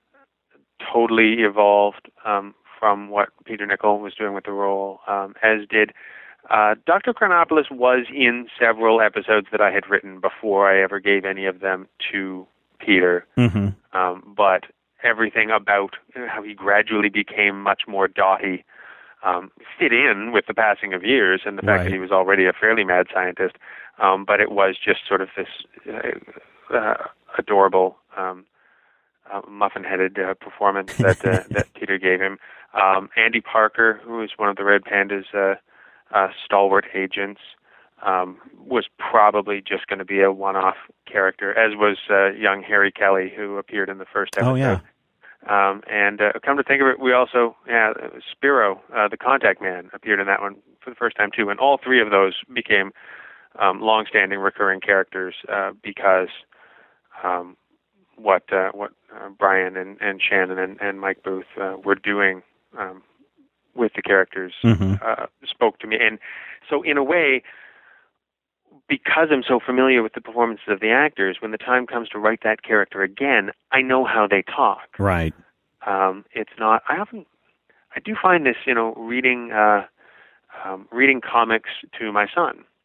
totally evolved um, from what Peter Nichol was doing with the role, um, as did uh, Doctor Chronopoulos was in several episodes that I had written before I ever gave any of them to Peter. Mm-hmm. Um, but everything about you know, how he gradually became much more dotty Um, fit in with the passing of years and the fact right. that he was already a fairly mad scientist. Um, but it was just sort of this uh, uh, adorable, um, uh, muffin-headed uh, performance that uh, that Peter gave him. Um, Andy Parker, who is one of the Red Panda's uh, uh, stalwart agents, um, was probably just going to be a one-off character, as was uh, young Harry Kelly, who appeared in the first episode. Oh, yeah. Um, and uh, come to think of it, we also, yeah, Spiro, uh, the Contact Man, appeared in that one for the first time too. And all three of those became um, long-standing recurring characters uh, because um, what uh, what uh, Brian and, and Shannon and, and Mike Booth uh, were doing um, with the characters mm-hmm. uh, spoke to me. And so, in a way, because I'm so familiar with the performances of the actors, when the time comes to write that character again, I know how they talk. Right. Um, it's not. I often, I do find this, you know, reading, uh, um, reading comics to my son,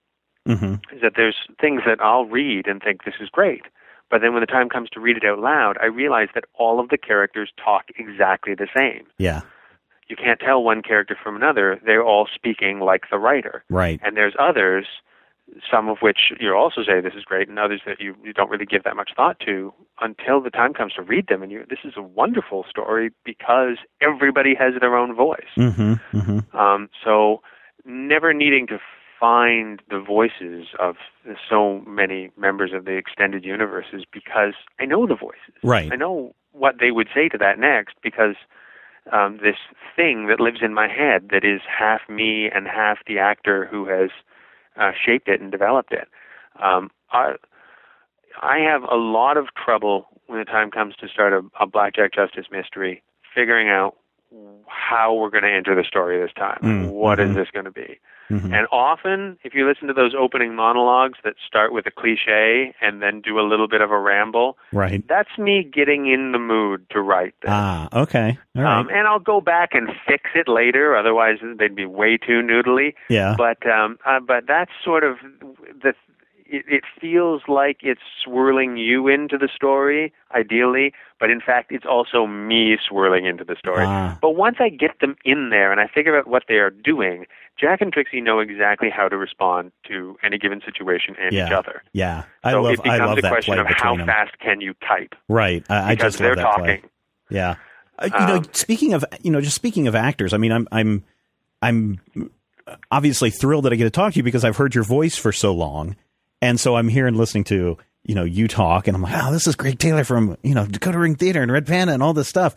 Mm-hmm. is that there's things that I'll read and think this is great, but then when the time comes to read it out loud, I realize that all of the characters talk exactly the same. Yeah. You can't tell one character from another. They're all speaking like the writer. Right. And there's others, some of which you also say this is great, and others that you, you don't really give that much thought to until the time comes to read them. And you, this is a wonderful story because everybody has their own voice. Mm-hmm. Mm-hmm. Um, so never needing to find the voices of so many members of the extended universes because I know the voices. Right. I know what they would say to that next because um, this thing that lives in my head that is half me and half the actor who has uh, shaped it and developed it. Um, I, I have a lot of trouble when the time comes to start a, a Blackjack Justice mystery, figuring out how we're going to enter the story this time. Mm, what mm-hmm. is this going to be? Mm-hmm. And often, if you listen to those opening monologues that start with a cliche and then do a little bit of a ramble, right. that's me getting in the mood to write this. Ah, okay. All right. Um, and I'll go back and fix it later, otherwise they'd be way too noodly. Yeah. But um, uh, but that's sort of the. It, it feels like it's swirling you into the story, ideally, but in fact, it's also me swirling into the story. Ah. But once I get them in there and I figure out what they are doing, Jack and Trixie know exactly how to respond to any given situation and yeah. each other. Yeah. I so love, it becomes I love a that question play of how them. fast can you type. Right. I, I because just they're love that talking. play. Yeah. Uh, you know, Um, speaking of, you know, just speaking of actors, I mean, I'm, I'm, I'm obviously thrilled that I get to talk to you because I've heard your voice for so long. And so I'm here and listening to, you know, you talk, and I'm like, oh, this is Greg Taylor from, you know, Dakota Ring Theater and Red Panda and all this stuff.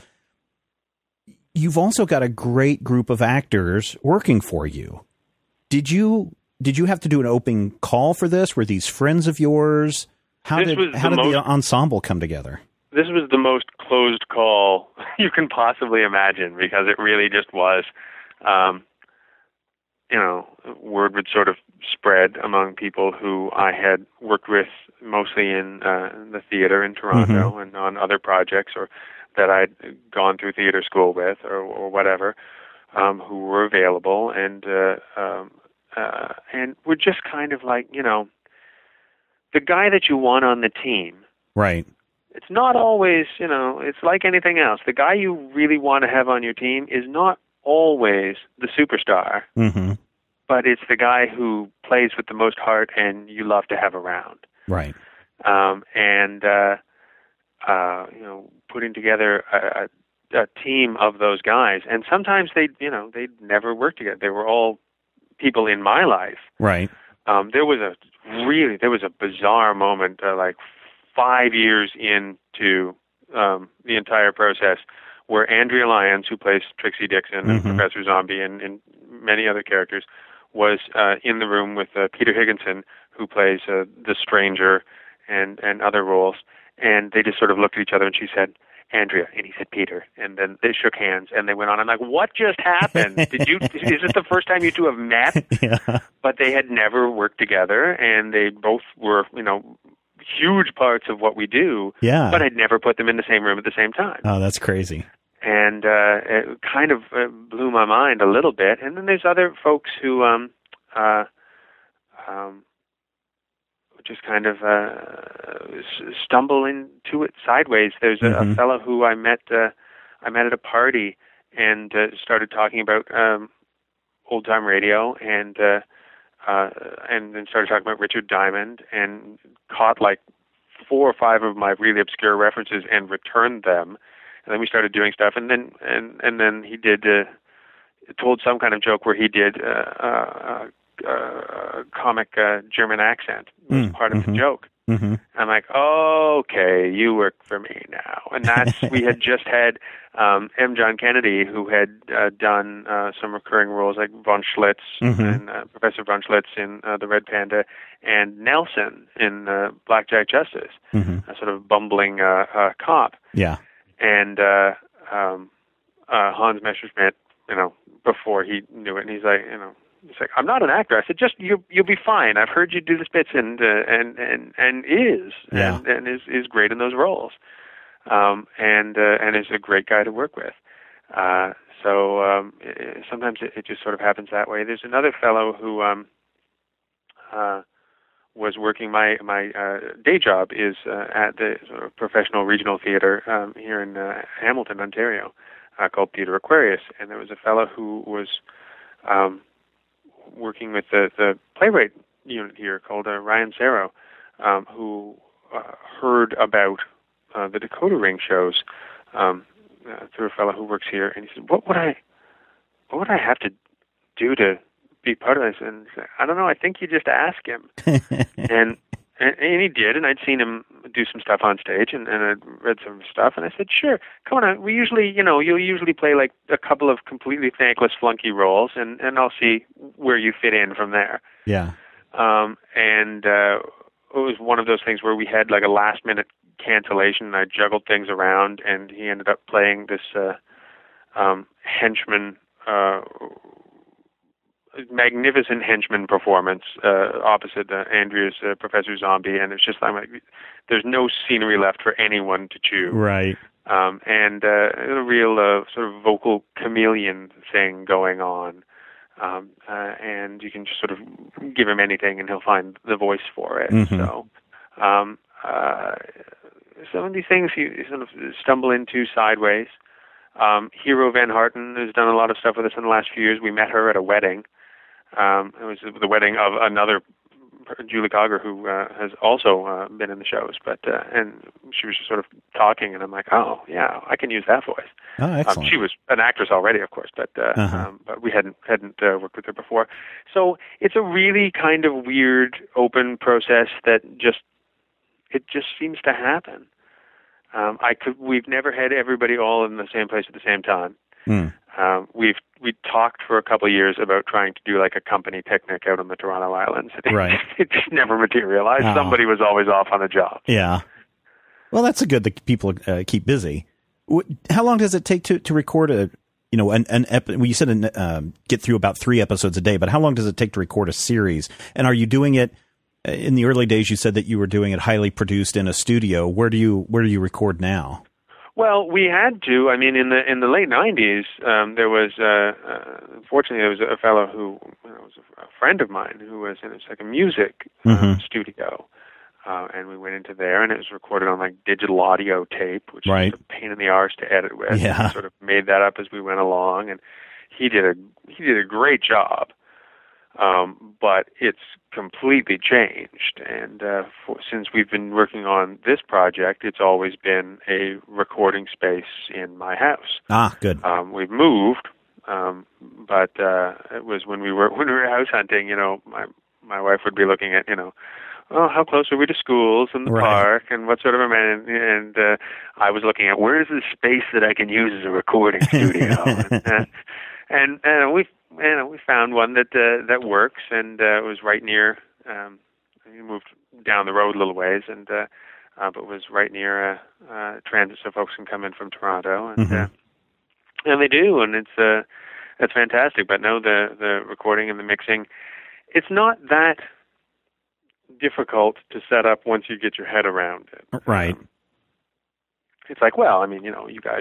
You've also got a great group of actors working for you. Did you did you have to do an open call for this? Were these friends of yours? How This did was how the did most- the ensemble come together? This was the most closed call you can possibly imagine because it really just was. Um, you know, word would sort of spread among people who I had worked with mostly in uh, the theater in Toronto Mm-hmm. and on other projects, or that I'd gone through theater school with, or, or whatever, um, who were available, and uh, um, uh, and we're just kind of like, you know, the guy that you want on the team. Right. It's not always, you know, it's like anything else. The guy you really want to have on your team is not always the superstar, Mm-hmm. but it's the guy who plays with the most heart and you love to have around. Right. Um, and, uh, uh, you know, putting together a, a, a team of those guys. And sometimes they, you know, they'd never worked together. They were all people in my life. Right. Um, there was a really, there was a bizarre moment, uh, like five years into um, the entire process, where Andrea Lyons, who plays Trixie Dixon and Mm-hmm. Professor Zombie and, and many other characters, was uh, in the room with uh, Peter Higginson, who plays uh, the stranger and, and other roles. And they just sort of looked at each other, and she said, Andrea, and he said, Peter. And then they shook hands, and they went on. I'm like, what just happened? Did you? Is this the first time you two have met? Yeah. But they had never worked together, and they both were, you know, huge parts of what we do. Yeah. But I'd never put them in the same room at the same time. Oh, that's crazy. And uh, it kind of uh, blew my mind a little bit. And then there's other folks who um, uh, um, just kind of uh, stumble into it sideways. There's a, Mm-hmm. a fellow who I met. Uh, I met at a party and uh, started talking about um, old time radio, and uh, uh, and then started talking about Richard Diamond, and caught like four or five of my really obscure references and returned them. And then we started doing stuff, and then and and then he did uh, told some kind of joke where he did uh, uh, uh, comic uh, German accent was Mm, part of mm-hmm. the joke. Mm-hmm. I'm like, oh, okay, you work for me now. And that's, we had just had um, M. John Kennedy, who had uh, done uh, some recurring roles like Von Schlitz Mhm. and uh, Professor Von Schlitz in uh, The Red Panda, and Nelson in uh, Blackjack Justice, Mhm. a sort of bumbling uh, uh, cop. Yeah. And uh, um, uh, Hans Messerschmidt, you know, before he knew it, and he's like, you know, he's like, I'm not an actor. I said, just you, you'll be fine. I've heard you do the bits, and uh, and and and is Yeah. and, and is is great in those roles, um, and uh, and is a great guy to work with. Uh, so um, it, sometimes it, it just sort of happens that way. There's another fellow who um, uh, was working. My my uh, day job is uh, at the sort of professional regional theater um, here in uh, Hamilton, Ontario, uh, called Theatre Aquarius. And there was a fellow who was um, working with the, the playwright unit here called uh, Ryan Serro, um, who uh, heard about uh, the Dakota Ring shows um, uh, through a fellow who works here. And he said, what would I, what would I have to do to be part of this? And I don't know, I think you just ask him. and, and and he did, and I'd seen him do some stuff on stage, and, and I'd read some stuff, and I said, sure, come on, we usually, you know, you'll usually play like a couple of completely thankless flunky roles, and, and I'll see where you fit in from there. Yeah. Um, and uh, it was one of those things where we had like a last minute cancellation, and I juggled things around, and he ended up playing this uh, um, henchman, uh, magnificent henchman performance uh, opposite uh, Andrea's uh, Professor Zombie, and it's just like there's no scenery left for anyone to chew. Right. Um, and uh, a real uh, sort of vocal chameleon thing going on, um, uh, and you can just sort of give him anything, and he'll find the voice for it. Mm-hmm. So, um, uh, some of these things you sort of stumble into sideways. Um, Hero Van Harten has done a lot of stuff with us in the last few years. We met her at a wedding. Um, it was the wedding of another Julie Cogger, who uh, has also uh, been in the shows, but uh, and she was just sort of talking, and I'm like, oh yeah, I can use that voice. Oh, excellent. Um, she was an actress already, of course, but uh, uh-huh. um, but we hadn't hadn't uh, worked with her before. So it's a really kind of weird, open process that just it just seems to happen. Um, I could. We've never had everybody all in the same place at the same time. Mm. Um, we've we talked for a couple of years about trying to do like a company picnic out on the Toronto Islands. Right. It just never materialized. Oh. Somebody was always off on a job. Yeah. Well, that's a good that people uh, keep busy. How long does it take to, to record a, you know, an, an ep- well, you said an, um, get through about three episodes a day, but how long does it take to record a series? And are you doing it in the early days? You said that you were doing it highly produced in a studio. Where do you, where do you record now? Well, we had to. I mean, in the in the late nineties, um, there was, uh, uh, unfortunately, there was a fellow who you know, was a friend of mine who was in it's like a music uh, mm-hmm. studio, uh, and we went into there, and it was recorded on like digital audio tape, which right. was a pain in the arse to edit with. Yeah. We sort of made that up as we went along, and he did a he did a great job. Um, but it's completely changed, and uh, for, since we've been working on this project, it's always been a recording space in my house. Ah, good. Um, we've moved, um, but uh, it was when we were when we were house hunting. You know, my my wife would be looking at you know, oh, how close are we to schools and the right. park, and what sort of a man? And uh, I was looking at where's the space that I can use as a recording studio, and, uh, and and we. You know, we found one that uh, that works, and uh, it was right near. Um, we moved down the road a little ways, and uh, uh, but was right near uh, uh, transit, so folks can come in from Toronto, and mm-hmm. uh, and they do, and it's uh, it's fantastic. But no, the the recording and the mixing, it's not that difficult to set up once you get your head around it. Right. Um, it's like, well, I mean, you know, you guys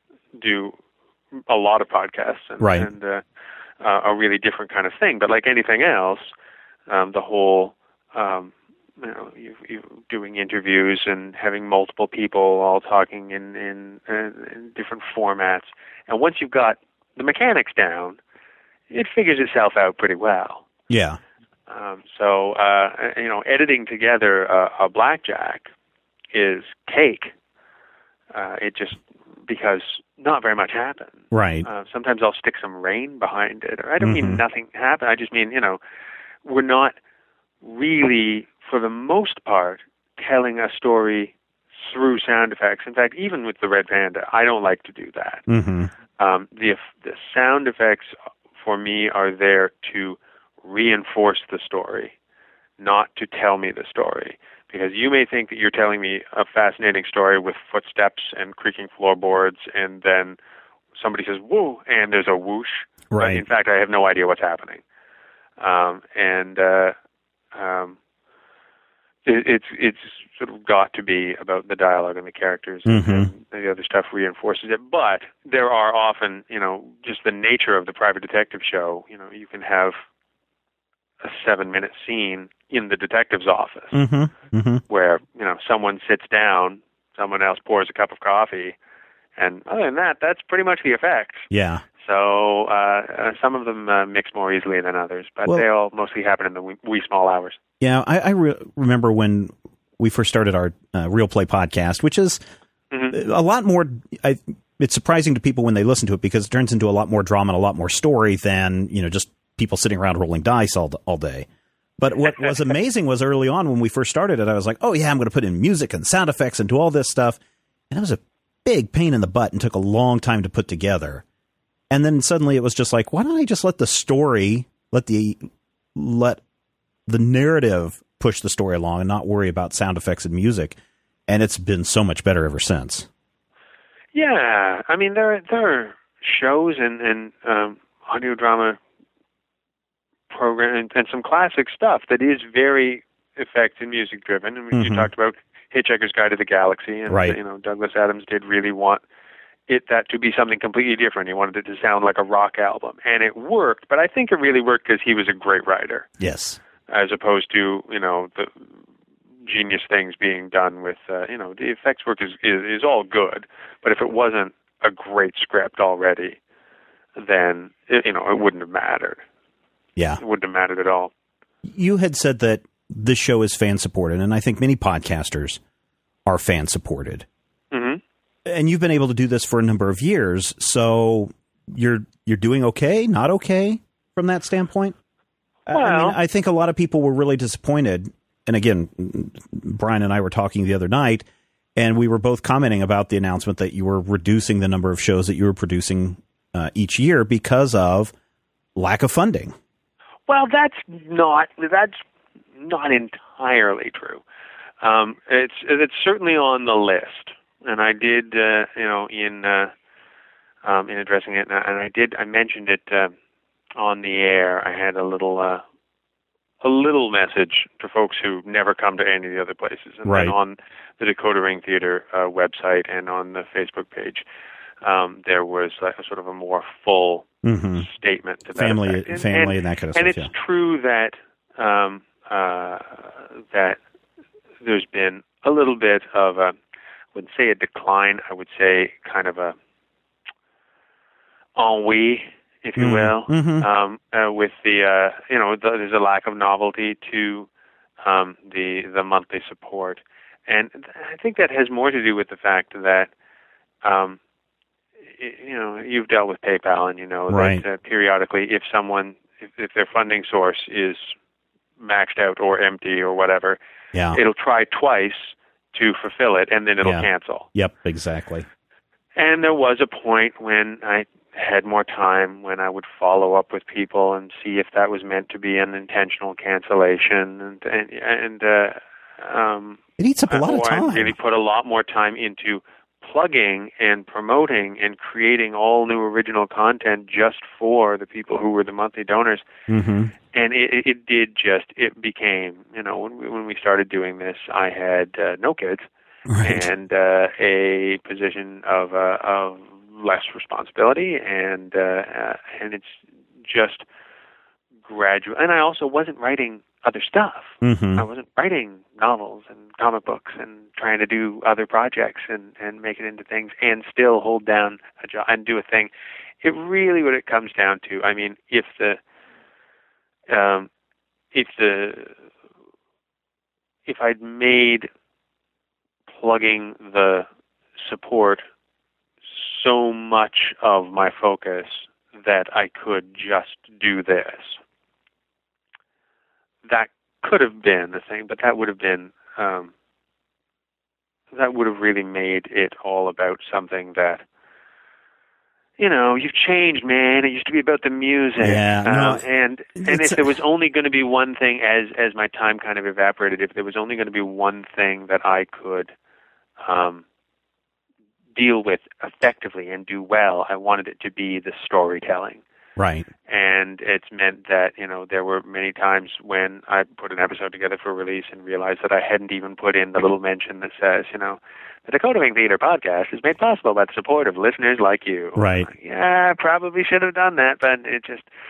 do a lot of podcasts, and, right. and uh, Uh, a really different kind of thing, but like anything else, um, the whole, um, you know, you, you doing interviews and having multiple people all talking in in, uh, in different formats, and once you've got the mechanics down, it figures itself out pretty well. Yeah. Um, so uh, you know, editing together a, a blackjack is cake. Uh, it just because not very much happens. Right. Uh, sometimes I'll stick some rain behind it. Or I don't mm-hmm. mean nothing happened. I just mean, you know, we're not really, for the most part, telling a story through sound effects. In fact, even with the Red Panda, I don't like to do that. Mm-hmm. Um, the, the sound effects, for me, are there to reinforce the story, not to tell me the story. Because you may think that you're telling me a fascinating story with footsteps and creaking floorboards, and then somebody says, woo, and there's a whoosh. Right. But in fact, I have no idea what's happening. Um, and uh, um, it, it's it's sort of got to be about the dialogue and the characters, mm-hmm. and the other stuff reinforces it. But there are often, you know, just the nature of the private detective show, you know, you can have a seven-minute scene in the detective's office Mm-hmm. Mm-hmm. where, you know, someone sits down, someone else pours a cup of coffee, and other than that, that's pretty much the effect. Yeah. So uh, uh, some of them uh, mix more easily than others, but Well, they all mostly happen in the wee, wee small hours. Yeah, I, I re- remember when we first started our uh, Real Play podcast, which is mm-hmm. a lot more... I, it's surprising to people when they listen to it because it turns into a lot more drama and a lot more story than, you know, just people sitting around rolling dice all, all day. But what was amazing was early on when we first started it, I was like, oh, yeah, I'm going to put in music and sound effects and do all this stuff. And it was a big pain in the butt and took a long time to put together. And then suddenly it was just like, why don't I just let the story, let the let the narrative push the story along and not worry about sound effects and music? And it's been so much better ever since. Yeah. I mean, there, there are shows and, and um, audio drama program and, and some classic stuff that is very effects and music driven. And mm-hmm. you talked about Hitchhiker's Guide to the Galaxy, and right. you know Douglas Adams did really want it that to be something completely different. He wanted it to sound like a rock album, and it worked. But I think it really worked because he was a great writer. Yes, as opposed to you know the genius things being done with uh, you know the effects work is, is is all good, but if it wasn't a great script already, then it, you know it wouldn't have mattered. Yeah. It wouldn't have mattered at all. You had said that this show is fan-supported, and I think many podcasters are fan-supported. Mm-hmm. And you've been able to do this for a number of years, so you're you're doing okay, not okay from that standpoint? Well, I mean, I think a lot of people were really disappointed. And again, Brian and I were talking the other night, and we were both commenting about the announcement that you were reducing the number of shows that you were producing uh, each year because of lack of funding. Well, that's not that's not entirely true. Um, it's it's certainly on the list, and I did uh, you know in uh, um, in addressing it, and I did I mentioned it uh, on the air. I had a little uh, a little message to folks who never come to any of the other places, and right. then on the Dakota Ring Theater uh, website and on the Facebook page, um, there was like a sort of a more full mm-hmm. statement to that family, effect. And, family, and, and that kind of and stuff. And it's yeah. true that um, uh, that there's been a little bit of a, I wouldn't say a decline, I would say kind of a ennui, if you mm-hmm. will, mm-hmm. um, uh, with the uh, you know the, there's a lack of novelty to um, the the monthly support, and I think that has more to do with the fact that. Um, You know, you've dealt with PayPal, and you know right. that uh, periodically, if someone, if, if their funding source is maxed out or empty or whatever, yeah. it'll try twice to fulfill it, and then it'll yeah. cancel. Yep, exactly. And there was a point when I had more time, when I would follow up with people and see if that was meant to be an intentional cancellation, and and and uh, um, it eats up a lot I, of time. I really put a lot more time into plugging and promoting and creating all new original content just for the people who were the monthly donors. Mm-hmm. And it, it did just, it became, you know, when we, when we started doing this, I had uh, no kids right. and uh, a position of, uh, of less responsibility. And, uh, uh, and it's just gradual. And I also wasn't writing other stuff. Mm-hmm. I wasn't writing novels and comic books and trying to do other projects and, and make it into things and still hold down a job and do a thing. It really, what it comes down to, I mean, if the, um, if the, if I'd made plugging the support so much of my focus that I could just do this, that could have been the thing, but that would have been, um, that would have really made it all about something that, you know, you've changed, man. It used to be about the music. Yeah, um, no, and and if there was only going to be one thing, as as my time kind of evaporated, if there was only going to be one thing that I could um, deal with effectively and do well, I wanted it to be the storytelling. Right. And it's meant that, you know, there were many times when I put an episode together for release and realized that I hadn't even put in the little mention that says, you know, the Dakota Ring Theater podcast is made possible by the support of listeners like you. Right. Yeah, I probably should have done that, but it just,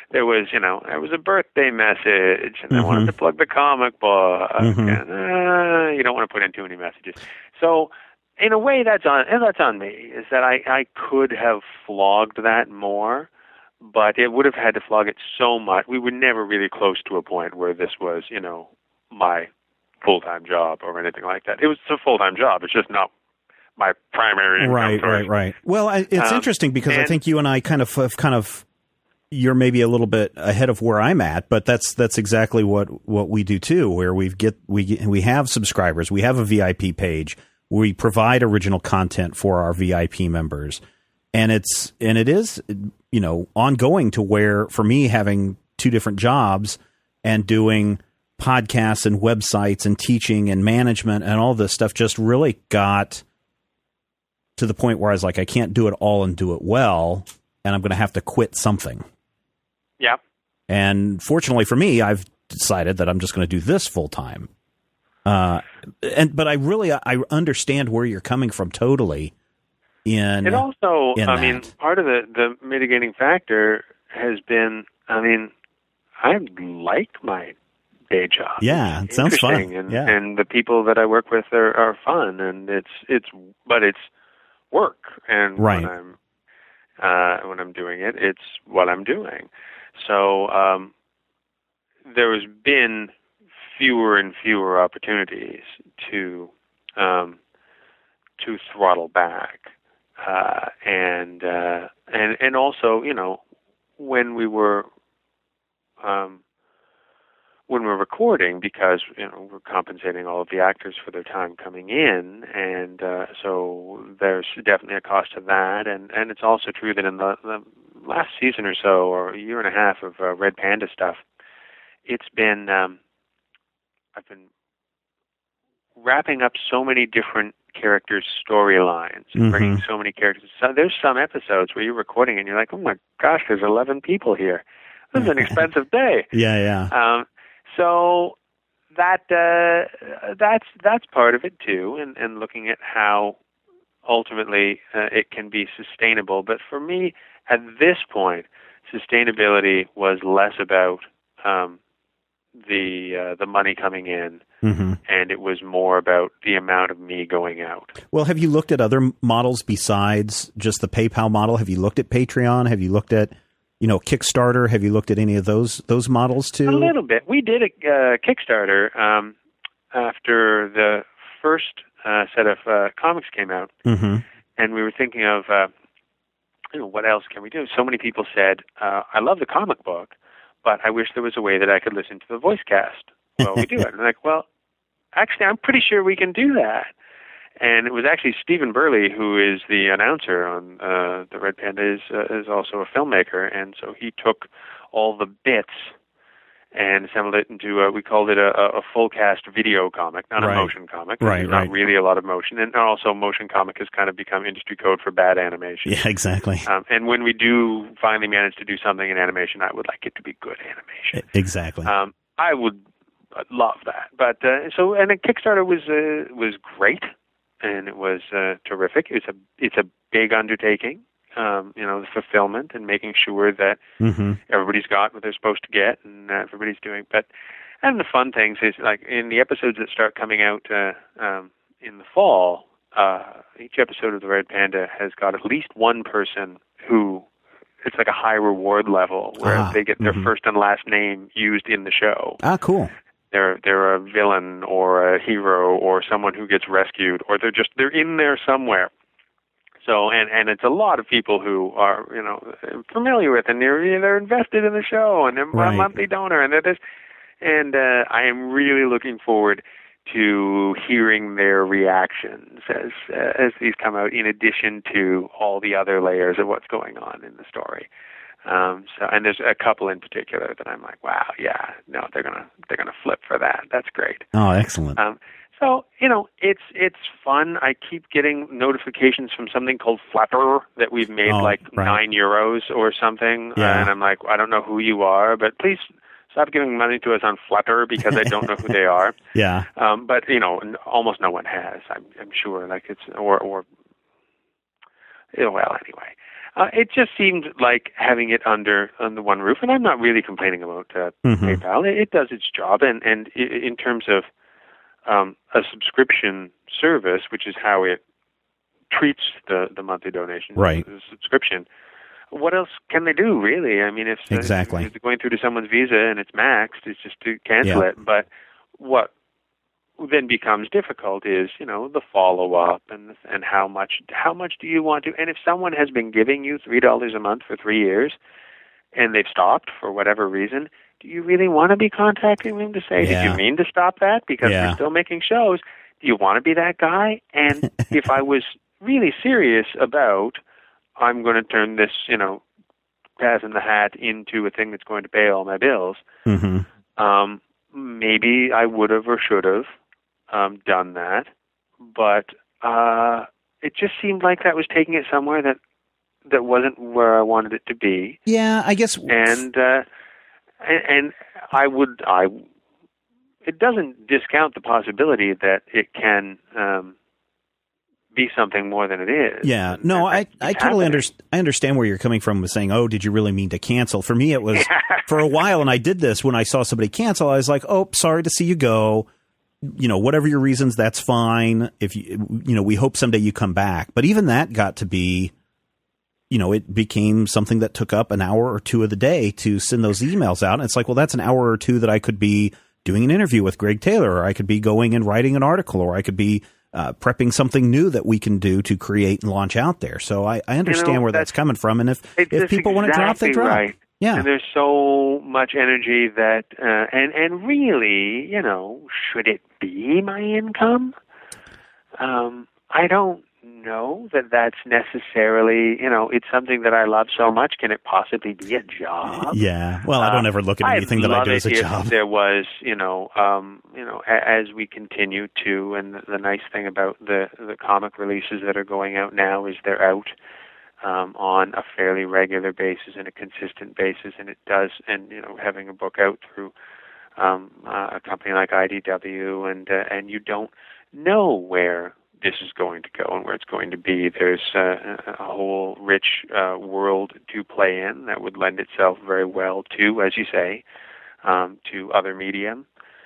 there was, you know, there was a birthday message, and mm-hmm. I wanted to plug the comic book, mm-hmm. and uh, you don't want to put in too many messages. So, in a way, that's on that's on me. Is that I, I could have flogged that more, but it would have had to flog it so much. We were never really close to a point where this was, you know, my full-time job or anything like that. It was a full-time job. It's just not my primary income right, source. right, right. Well, I, it's um, interesting because and, I think you and I kind of have kind of you're maybe a little bit ahead of where I'm at, but that's that's exactly what, what we do too. Where we get we get, we have subscribers, we have a V I P page, we provide original content for our V I P members, and it's and it is you know ongoing to where for me having two different jobs and doing podcasts and websites and teaching and management and all this stuff just really got to the point where I was like, I can't do it all and do it well, and I'm going to have to quit something. Yeah. And fortunately for me, I've decided that I'm just going to do this full time. Uh, and but I really I understand where you're coming from totally. In it also, in I that. mean, part of the the mitigating factor has been, I mean, I like my day job. Yeah, it sounds fun. And, yeah. and the people that I work with are, are fun, and it's it's but it's work, and right. when I'm uh, when I'm doing it, it's what I'm doing. So um, there has been fewer and fewer opportunities to um, to throttle back, uh, and uh, and and also, you know, when we were um, when we're recording, because you know we're compensating all of the actors for their time coming in, and uh, so there's definitely a cost to that, and, and it's also true that in the, the last season or so, or a year and a half of uh, Red Panda stuff, it's been um, I've been wrapping up so many different characters' storylines and mm-hmm. bringing so many characters. So there's some episodes where you're recording and you're like, oh my gosh, there's eleven people here. This is an expensive day. Yeah, yeah. Um, So that uh, that's that's part of it too, and, and looking at how ultimately uh, it can be sustainable. But for me, at this point, sustainability was less about um, the uh, the money coming in, mm-hmm. and it was more about the amount of me going out. Well, have you looked at other models besides just the PayPal model? Have you looked at Patreon? Have you looked at You know, Kickstarter? Have you looked at any of those those models too? A little bit. We did a uh, Kickstarter um, after the first uh, set of uh, comics came out, mm-hmm. and we were thinking of, uh, you know, what else can we do? So many people said, uh, "I love the comic book, but I wish there was a way that I could listen to the voice cast while we do it." And I'm like, well, actually, I'm pretty sure we can do that. And it was actually Stephen Burley, who is the announcer on uh, the Red Panda, is, uh, is also a filmmaker. And so he took all the bits and assembled it into, a, we called it a, a full cast video comic, not right. a motion comic. Right, There's right. not really a lot of motion. And also motion comic has kind of become industry code for bad animation. Yeah, exactly. Um, and when we do finally manage to do something in animation, I would like it to be good animation. Exactly. Um, I would love that. But uh, so, and the Kickstarter was uh, was great. And it was uh, terrific. It's a it's a big undertaking, um, you know, the fulfillment and making sure that mm-hmm. everybody's got what they're supposed to get and uh, everybody's doing. But and the fun things is like in the episodes that start coming out uh, um, in the fall, uh, each episode of the Red Panda has got at least one person who it's like a high reward level where ah, they get their mm-hmm. first and last name used in the show. Ah, cool. They're they're a villain or a hero or someone who gets rescued, or they're just they're in there somewhere. So and, and it's a lot of people who are you know familiar with and they're they're invested in the show and they're right. a monthly donor and they're this and uh, I am really looking forward to hearing their reactions as uh, as these come out. In addition to all the other layers of what's going on in the story. Um, so, and there's a couple in particular that I'm like, wow, yeah, no, they're gonna they're gonna flip for that. That's great. Oh, excellent. Um, so you know, it's it's fun. I keep getting notifications from something called Flutter that we've made oh, like right. nine euros or something, yeah. uh, and I'm like, I don't know who you are, but please stop giving money to us on Flutter because I don't know who they are. Yeah. Um, but you know, almost no one has. I'm I'm sure. Like it's or or. Well, anyway. Uh, it just seemed like having it under under one roof, and I'm not really complaining about uh, mm-hmm. PayPal. It, it does its job, and and in terms of um, a subscription service, which is how it treats the, the monthly donation, right? The subscription. What else can they do, really? I mean, if exactly if it's going through to someone's Visa and it's maxed, it's just to cancel yeah. it. But what then becomes difficult is, you know, the follow-up and and how much how much do you want to? And if someone has been giving you three dollars a month for three years and they've stopped for whatever reason, do you really want to be contacting them to say, yeah. did you mean to stop that? Because yeah. we're still making shows. Do you want to be that guy? And if I was really serious about, I'm going to turn this, you know, pass in the hat into a thing that's going to pay all my bills, mm-hmm. um, maybe I would have or should have Um, done that, but uh, it just seemed like that was taking it somewhere that that wasn't where I wanted it to be. Yeah, I guess. And uh, and, and I would I. It doesn't discount the possibility that it can um, be something more than it is. Yeah, no, I I totally understand. I understand where you're coming from with saying, "Oh, did you really mean to cancel?" For me, it was for a while, and I did this when I saw somebody cancel. I was like, "Oh, sorry to see you go. You know, whatever your reasons, that's fine. If you, you know, we hope someday you come back." But even that got to be, you know, it became something that took up an hour or two of the day to send those emails out. And it's like, well, that's an hour or two that I could be doing an interview with Greg Taylor, or I could be going and writing an article, or I could be uh, prepping something new that we can do to create and launch out there. So I, I understand you know, where that's, that's coming from. And if, if people exactly want to drop, they drop. Right. Yeah. And there's so much energy that, uh, and, and really, you know, should it be my income? Um, I don't know that that's necessarily, you know, it's something that I love so much. Can it possibly be a job? Yeah. Well, I don't uh, ever look at anything that I do as a job. There was, you know, um, you know, a, as we continue to, and the, the nice thing about the, the comic releases that are going out now is they're out Um, on a fairly regular basis and a consistent basis, and it does, and you know, having a book out through um, uh, a company like I D W, and uh, and you don't know where this is going to go and where it's going to be. There's uh, a whole rich uh, world to play in that would lend itself very well to, as you say, um, to other medium.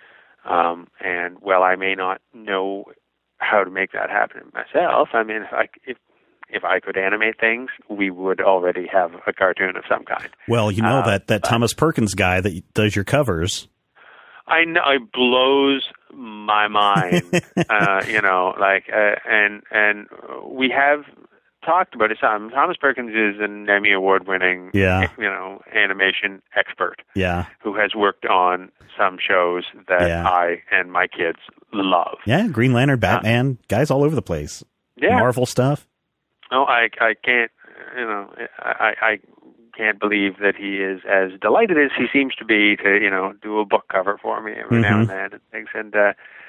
Um, and while I may not know how to make that happen myself, I mean, if I, if If I could animate things, we would already have a cartoon of some kind. Well, you know, uh, that, that but, Thomas Perkins guy that does your covers. I know, it blows my mind, uh, you know, like, uh, and and we have talked about it some. Thomas Perkins is an Emmy Award-winning, yeah. you know, animation expert. Yeah. Who has worked on some shows that yeah. I and my kids love. Yeah, Green Lantern, Batman, uh, guys all over the place. Yeah. Marvel stuff. No, I I can't, you know, I I can't believe that he is as delighted as he seems to be to, you know, do a book cover for me every mm-hmm. now and then and things. And uh,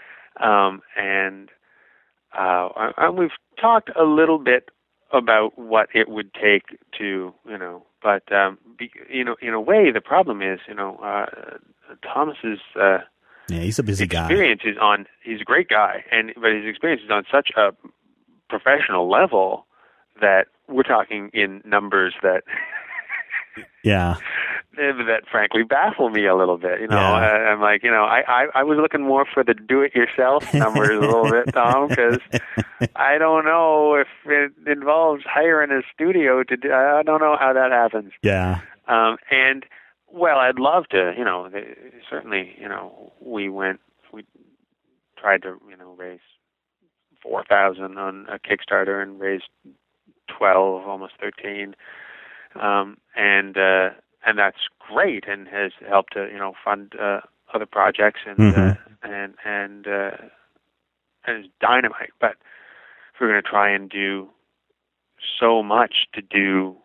um and uh, and we've talked a little bit about what it would take to, you know, but um, be, you know, in a way, the problem is, you know, uh, Thomas's uh, yeah, he's a busy guy. Experience is on. He's a great guy, and but his experience is on such a professional level that we're talking in numbers that yeah that frankly baffle me a little bit. You know, yeah. I, I'm like, you know, I, I, I was looking more for the do-it-yourself numbers a little bit, Tom, because I don't know if it involves hiring a studio to do. I don't know how that happens. Yeah. Um, and well, I'd love to. You know, they, certainly. You know, we went. We tried to, you know, raise four thousand on a Kickstarter and raised twelve, almost thirteen, um, and uh, and that's great, and has helped to, you know, fund uh, other projects, and mm-hmm. uh, and and uh, and it's dynamite. But if we're going to try and do so much to do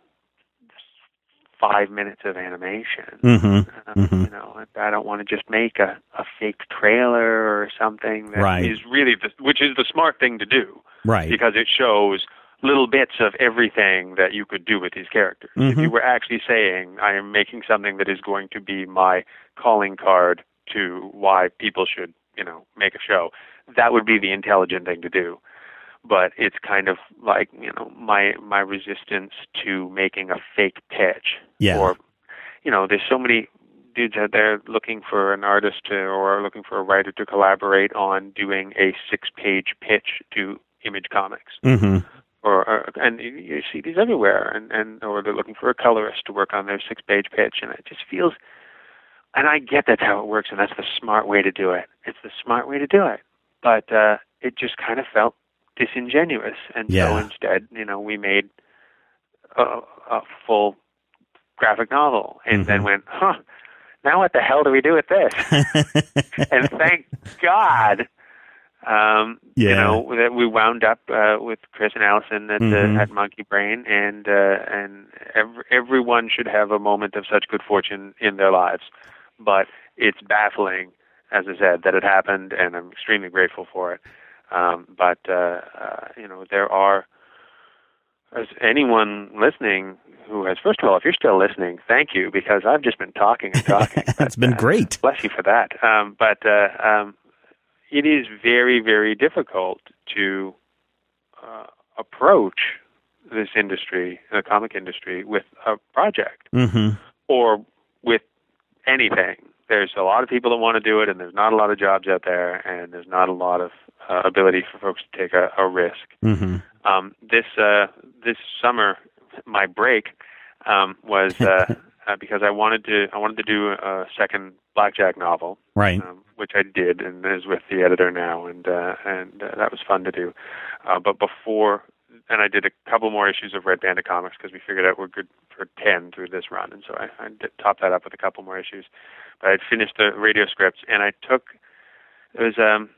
five minutes of animation, mm-hmm. Uh, mm-hmm. you know, I don't want to just make a, a fake trailer or something that right. is really, the, which is the smart thing to do, right? Because it shows little bits of everything that you could do with these characters. Mm-hmm. If you were actually saying, I am making something that is going to be my calling card to why people should, you know, make a show, that would be the intelligent thing to do. but it's kind of like, you know, my my resistance to making a fake pitch. Yeah. Or, you know, there's so many dudes out there looking for an artist to, or looking for a writer to collaborate on doing a six-page pitch to Image Comics. Mm-hmm. Or, or and you see these everywhere, and, and or they're looking for a colorist to work on their six-page pitch, and it just feels. And I get that's how it works, and that's the smart way to do it. It's the smart way to do it, but uh, it just kind of felt disingenuous, and yeah. so instead, you know, we made a, a full graphic novel, and mm-hmm. then went, huh? Now what the hell do we do with this? And thank God. Um, yeah. You know, that we wound up uh, with Chris and Allison at mm-hmm. uh, at Monkey Brain, and uh, and ev- everyone should have a moment of such good fortune in their lives. But it's baffling, as I said, that it happened, and I'm extremely grateful for it. Um, but uh, uh, you know, there are, as anyone listening who has, first of all, if you're still listening, thank you, because I've just been talking and talking. It's been uh, great. Bless you for that. Um, but uh, um, it is very, very difficult to uh, approach this industry, the comic industry, with a project mm-hmm. or with anything. There's a lot of people that want to do it, and there's not a lot of jobs out there, and there's not a lot of uh, ability for folks to take a, a risk. Mm-hmm. Um, this uh, this summer, my break um, was uh, uh, because I wanted to I wanted to do a second Blackjack novel, right? Um, which I did, and is with the editor now, and uh, and uh, that was fun to do. Uh, but before, and I did a couple more issues of Red Bandit Comics because we figured out we're good for ten through this run, and so I, I did top that up with a couple more issues. But I'd finished the radio scripts, and I took it was um,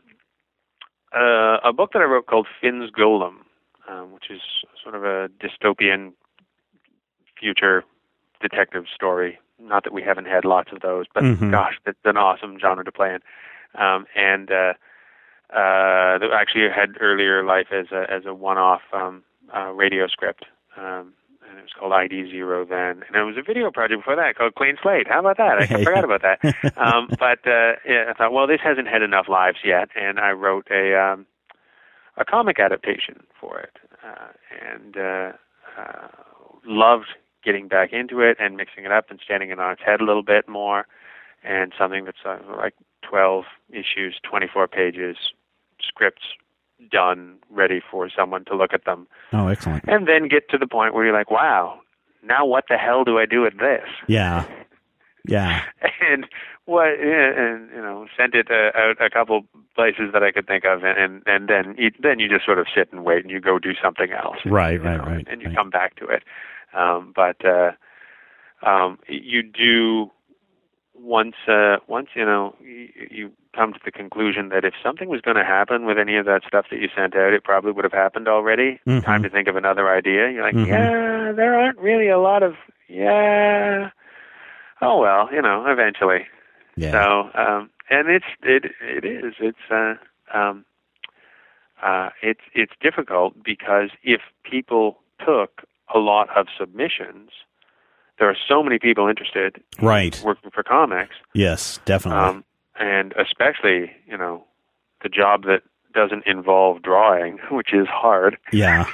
uh, a book that I wrote called Finn's Golem, um, which is sort of a dystopian future detective story. Not that we haven't had lots of those, but mm-hmm. gosh, it's an awesome genre to play in. Um, and uh, uh, actually had earlier life as a as a one-off um, uh, radio script, um, and it was called I D Zero then. And it was a video project before that called Clean Slate. How about that? I forgot about that. Um, but uh, yeah, I thought, well, this hasn't had enough lives yet, and I wrote a um, a comic adaptation for it, uh, and uh, uh, loved getting back into it and mixing it up and standing it on its head a little bit more, and something that's uh, like twelve issues, twenty-four pages, scripts done, ready for someone to look at them. Oh, excellent. And then get to the point where you're like, wow, now what the hell do I do with this? Yeah. Yeah. and what, and, you know, sent it uh, out a couple places that I could think of, and, and, and then, you, then you just sort of sit and wait and you go do something else. Right, and, right, know, right. And you right. come back to it. Um, but uh, um, you do, once, uh, once you know, you, you come to the conclusion that if something was going to happen with any of that stuff that you sent out, it probably would have happened already. Mm-hmm. Time to think of another idea. You're like, mm-hmm. yeah, there aren't really a lot of, yeah. Oh, well, you know, eventually. Yeah. So, um, and it's, it, it is, it's, uh, um, uh, it's, it's difficult because if people took a lot of submissions, there are so many people interested right. in working for comics. Yes, definitely. Um, and especially, you know, the job that doesn't involve drawing, which is hard. Yeah.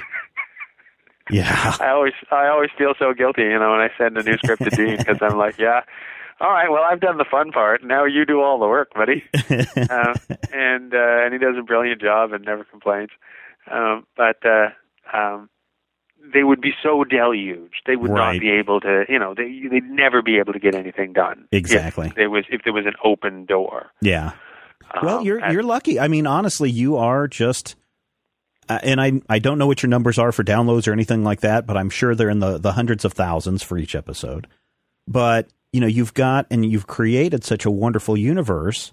Yeah. I always, I always feel so guilty, you know, when I send a new script to Dean, because I'm like, yeah, all right, well, I've done the fun part. Now you do all the work, buddy. uh, and uh, and he does a brilliant job and never complains. Um, but uh, um, they would be so deluged; they would right. not be able to, you know, they they'd never be able to get anything done. Exactly. If there was if there was an open door. Yeah. Um, well, you're and, you're lucky. I mean, honestly, you are just. Uh, and I I don't know what your numbers are for downloads or anything like that, but I'm sure they're in the, the hundreds of thousands for each episode. But, you know, you've got and you've created such a wonderful universe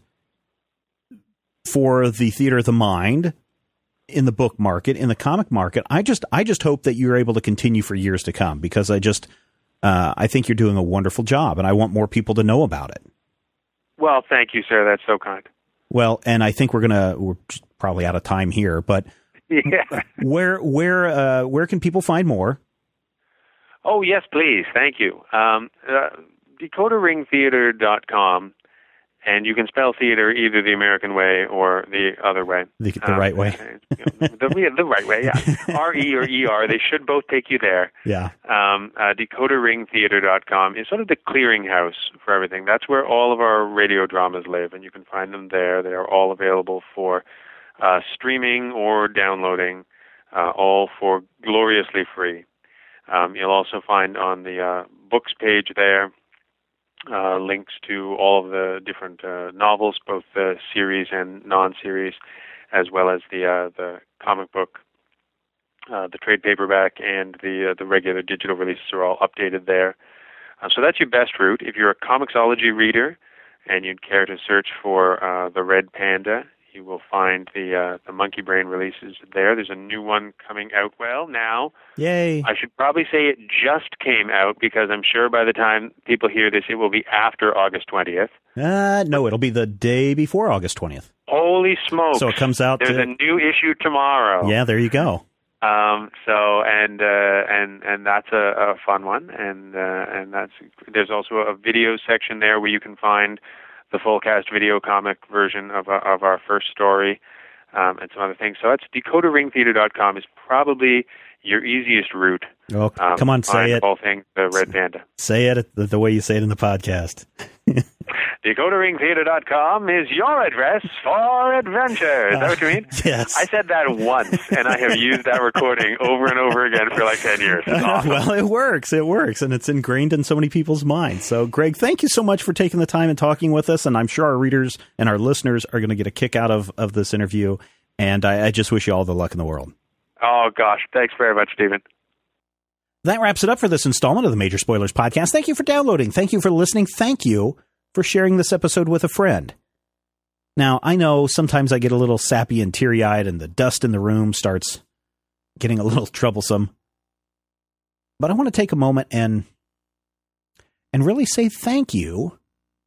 for the theater of the mind in the book market, in the comic market. I just I just hope that you're able to continue for years to come, because I just uh, I think you're doing a wonderful job, and I want more people to know about it. Well, thank you, sir. That's so kind. Well, and I think we're gonna we're probably out of time here, but. Yeah. Where where uh, where can people find more? Oh, yes, please. Thank you. Um, uh, decoder ring theater dot com And you can spell theater either the American way or the other way. The, the um, right way. You know, the, the right way, yeah. R E or E R, they should both take you there. Yeah. Um, uh, decoder ring theater dot com is sort of the clearinghouse for everything. That's where all of our radio dramas live, and you can find them there. They are all available for uh, streaming or downloading, uh, all for gloriously free. Um, you'll also find on the uh, books page there Uh, links to all of the different uh, novels, both the series and non-series, as well as the uh, the comic book, uh, the trade paperback, and the uh, the regular digital releases are all updated there. Uh, so that's your best route. If you're a Comixology reader and you'd care to search for uh, the Red Panda, you will find the uh, the Monkey Brain releases there. There's a new one coming out. Well, now, yay! I should probably say it just came out because I'm sure by the time people hear this, it will be after August twentieth. Uh, no, it'll be the day before August twentieth. Holy smokes! So it comes out. There's to... a new issue tomorrow. Yeah, there you go. Um, so and uh, and and that's a, a fun one, and uh, and that's there's also a video section there where you can find the full cast video comic version of uh, of our first story, um, and some other things. So that's decoder ring theater dot com is probably your easiest route. Oh, um, come on, say it. All things the Red Panda. Say it the, the way you say it in the podcast. decoder ring theater dot com is your address for adventure. Is that what you mean? Yes. I said that once, and I have used that recording over and over again for like ten years. It's awesome. Well, it works. It works, and it's ingrained in so many people's minds. So, Greg, thank you so much for taking the time and talking with us, and I'm sure our readers and our listeners are going to get a kick out of, of this interview, and I, I just wish you all the luck in the world. Oh, gosh. Thanks very much, Stephen. That wraps it up for this installment of the Major Spoilers Podcast. Thank you for downloading. Thank you for listening. Thank you for sharing this episode with a friend. Now, I know sometimes I get a little sappy and teary-eyed and the dust in the room starts getting a little troublesome. But I want to take a moment and and really say thank you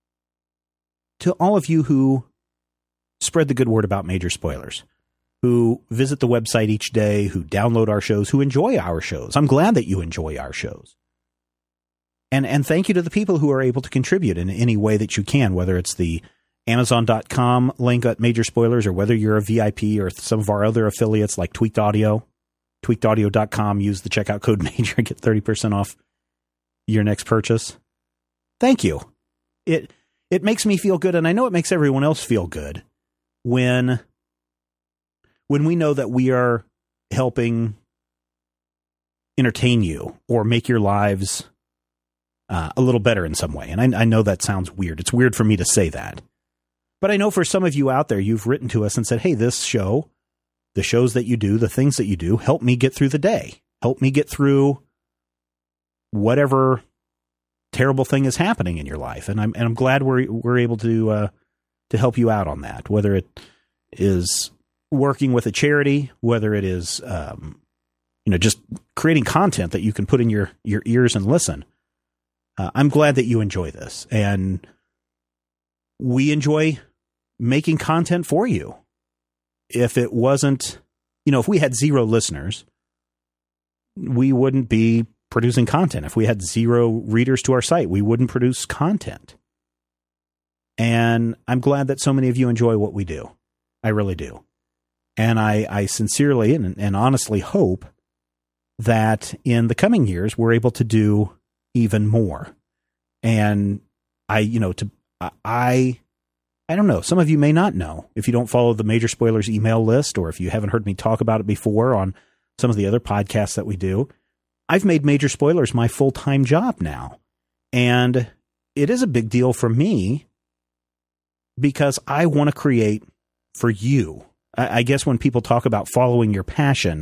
to all of you who spread the good word about Major Spoilers, who visit the website each day, who download our shows, who enjoy our shows. I'm glad that you enjoy our shows. And and thank you to the people who are able to contribute in any way that you can, whether it's the Amazon dot com link at Major Spoilers or whether you're a V I P or some of our other affiliates like Tweaked Audio. tweaked audio dot com. Use the checkout code MAJOR and get thirty percent off your next purchase. Thank you. It it makes me feel good, and I know it makes everyone else feel good when, when we know that we are helping entertain you or make your lives Uh, a little better in some way. And I, I know that sounds weird. It's weird for me to say that. But I know for some of you out there, you've written to us and said, hey, this show, the shows that you do, the things that you do, help me get through the day. Help me get through whatever terrible thing is happening in your life. And I'm and I'm glad we're we're able to uh, to help you out on that, whether it is working with a charity, whether it is um, you know, just creating content that you can put in your, your ears and listen. Uh, I'm glad that you enjoy this, and we enjoy making content for you. If it wasn't, you know, if we had zero listeners, we wouldn't be producing content. If we had zero readers to our site, we wouldn't produce content. And I'm glad that so many of you enjoy what we do. I really do. And I, I sincerely and, and honestly hope that in the coming years, we're able to do even more. And I, you know, to, I, I don't know. Some of you may not know if you don't follow the Major Spoilers email list, or if you haven't heard me talk about it before on some of the other podcasts that we do. I've made Major Spoilers my full-time job now. And it is a big deal for me because I want to create for you. I, I guess when people talk about following your passion,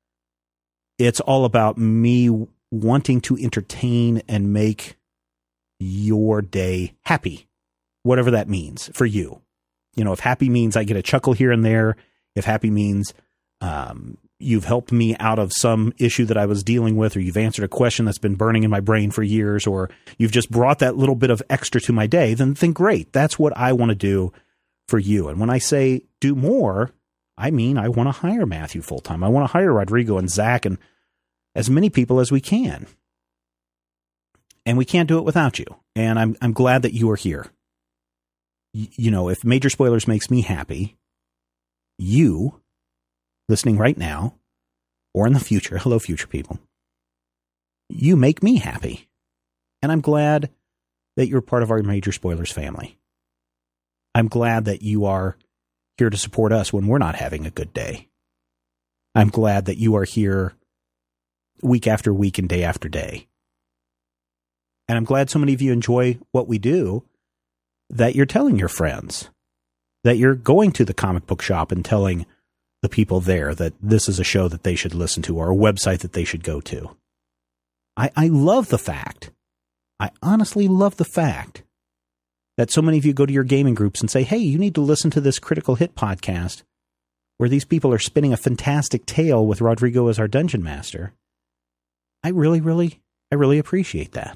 it's all about me wanting to entertain and make your day happy, whatever that means for you. You know, if happy means I get a chuckle here and there, if happy means um, you've helped me out of some issue that I was dealing with, or you've answered a question that's been burning in my brain for years, or you've just brought that little bit of extra to my day, then think great. That's what I want to do for you. And when I say do more, I mean I want to hire Matthew full-time. I want to hire Rodrigo and Zach and as many people as we can. And we can't do it without you. And I'm I'm glad that you are here. y- you know, if Major Spoilers makes me happy, you, listening right now, or in the future, hello future people, you make me happy. And I'm glad that you're part of our Major Spoilers family. I'm glad that you are here to support us when we're not having a good day. I'm glad that you are here week after week and day after day. And I'm glad so many of you enjoy what we do, that you're telling your friends, that you're going to the comic book shop and telling the people there that this is a show that they should listen to or a website that they should go to. I, I love the fact, I honestly love the fact that so many of you go to your gaming groups and say, hey, you need to listen to this Critical Hit podcast where these people are spinning a fantastic tale with Rodrigo as our dungeon master. I really, really, I really appreciate that.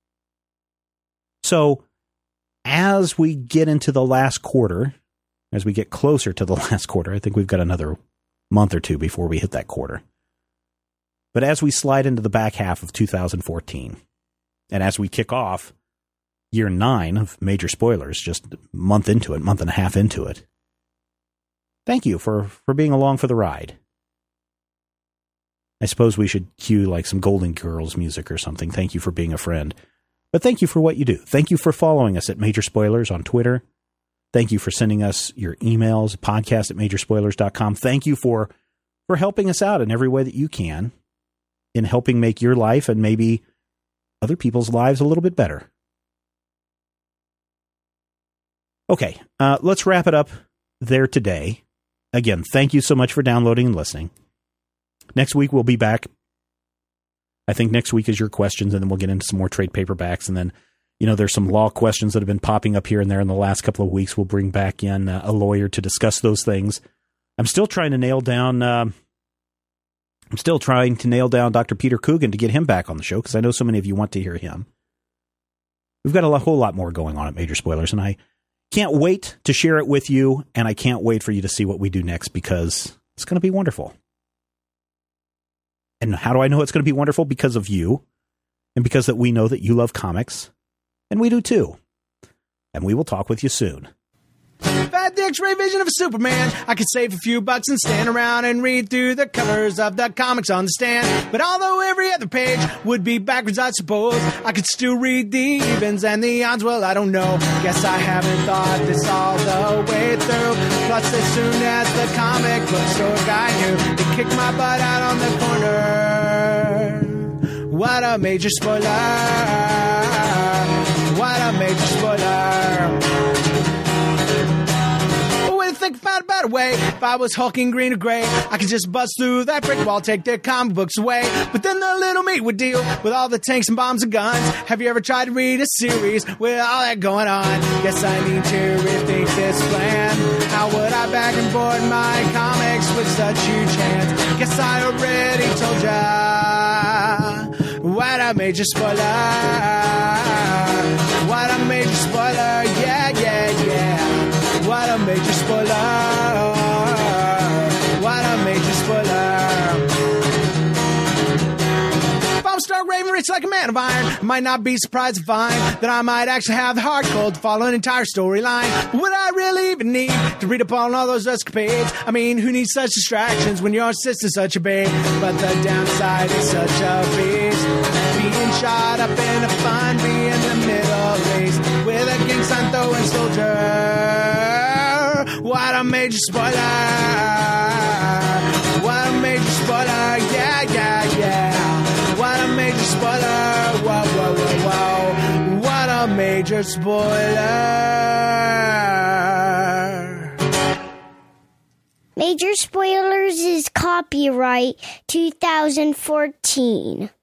So as we get into the last quarter, as we get closer to the last quarter, I think we've got another month or two before we hit that quarter. But as we slide into the back half of two thousand fourteen, and as we kick off year nine of Major Spoilers, just a month into it, month and a half into it, thank you for, for being along for the ride. I suppose we should cue like some Golden Girls music or something. Thank you for being a friend. But thank you for what you do. Thank you for following us at Major Spoilers on Twitter. Thank you for sending us your emails, podcast at major spoilers dot com. Thank you for, for helping us out in every way that you can in helping make your life and maybe other people's lives a little bit better. Okay, uh, let's wrap it up there today. Again, thank you so much for downloading and listening. Next week, we'll be back. I think next week is your questions, and then we'll get into some more trade paperbacks. And then, you know, there's some law questions that have been popping up here and there in the last couple of weeks. We'll bring back in uh, a lawyer to discuss those things. I'm still trying to nail down, uh, I'm still trying to nail down Doctor Peter Coogan to get him back on the show, because I know so many of you want to hear him. We've got a whole lot more going on at Major Spoilers, and I can't wait to share it with you, and I can't wait for you to see what we do next, because it's going to be wonderful. And how do I know it's going to be wonderful? Because of you, and because that we know that you love comics, and we do too. And we will talk with you soon. If I had the X-ray vision of a Superman, I could save a few bucks and stand around and read through the covers of the comics on the stand. But although every other page would be backwards, I suppose, I could still read the evens and the odds. Well, I don't know. Guess I haven't thought this all the way through. Plus, as soon as the comic book store guy knew, they kicked my butt out on the corner. What a major spoiler. What a major spoiler. Think about a better way. If I was hulking green or gray, I could just bust through that brick wall, take their comic books away. But then the little me would deal with all the tanks and bombs and guns. Have you ever tried to read a series with all that going on? Guess I need to rethink this plan. How would I back and board my comics with such huge hands? Guess I already told ya. What a major spoiler. What a major spoiler. Yeah, yeah, yeah. What a major spoiler. What a major spoiler. If I'm Stark Raven rich like a man of iron, I might not be surprised to find that I might actually have the heart cold to follow an entire storyline. But would I really even need to read up on all those escapades? I mean, who needs such distractions when your sister's such a babe? But the downside is such a beast. Being shot up in a fun, be in the Middle East with a gang sign throwing soldier. What a major spoiler. What a major spoiler. Yeah, yeah, yeah. What a major spoiler. Whoa, whoa, whoa, whoa. What a major spoiler. Major Spoilers is copyright two thousand fourteen.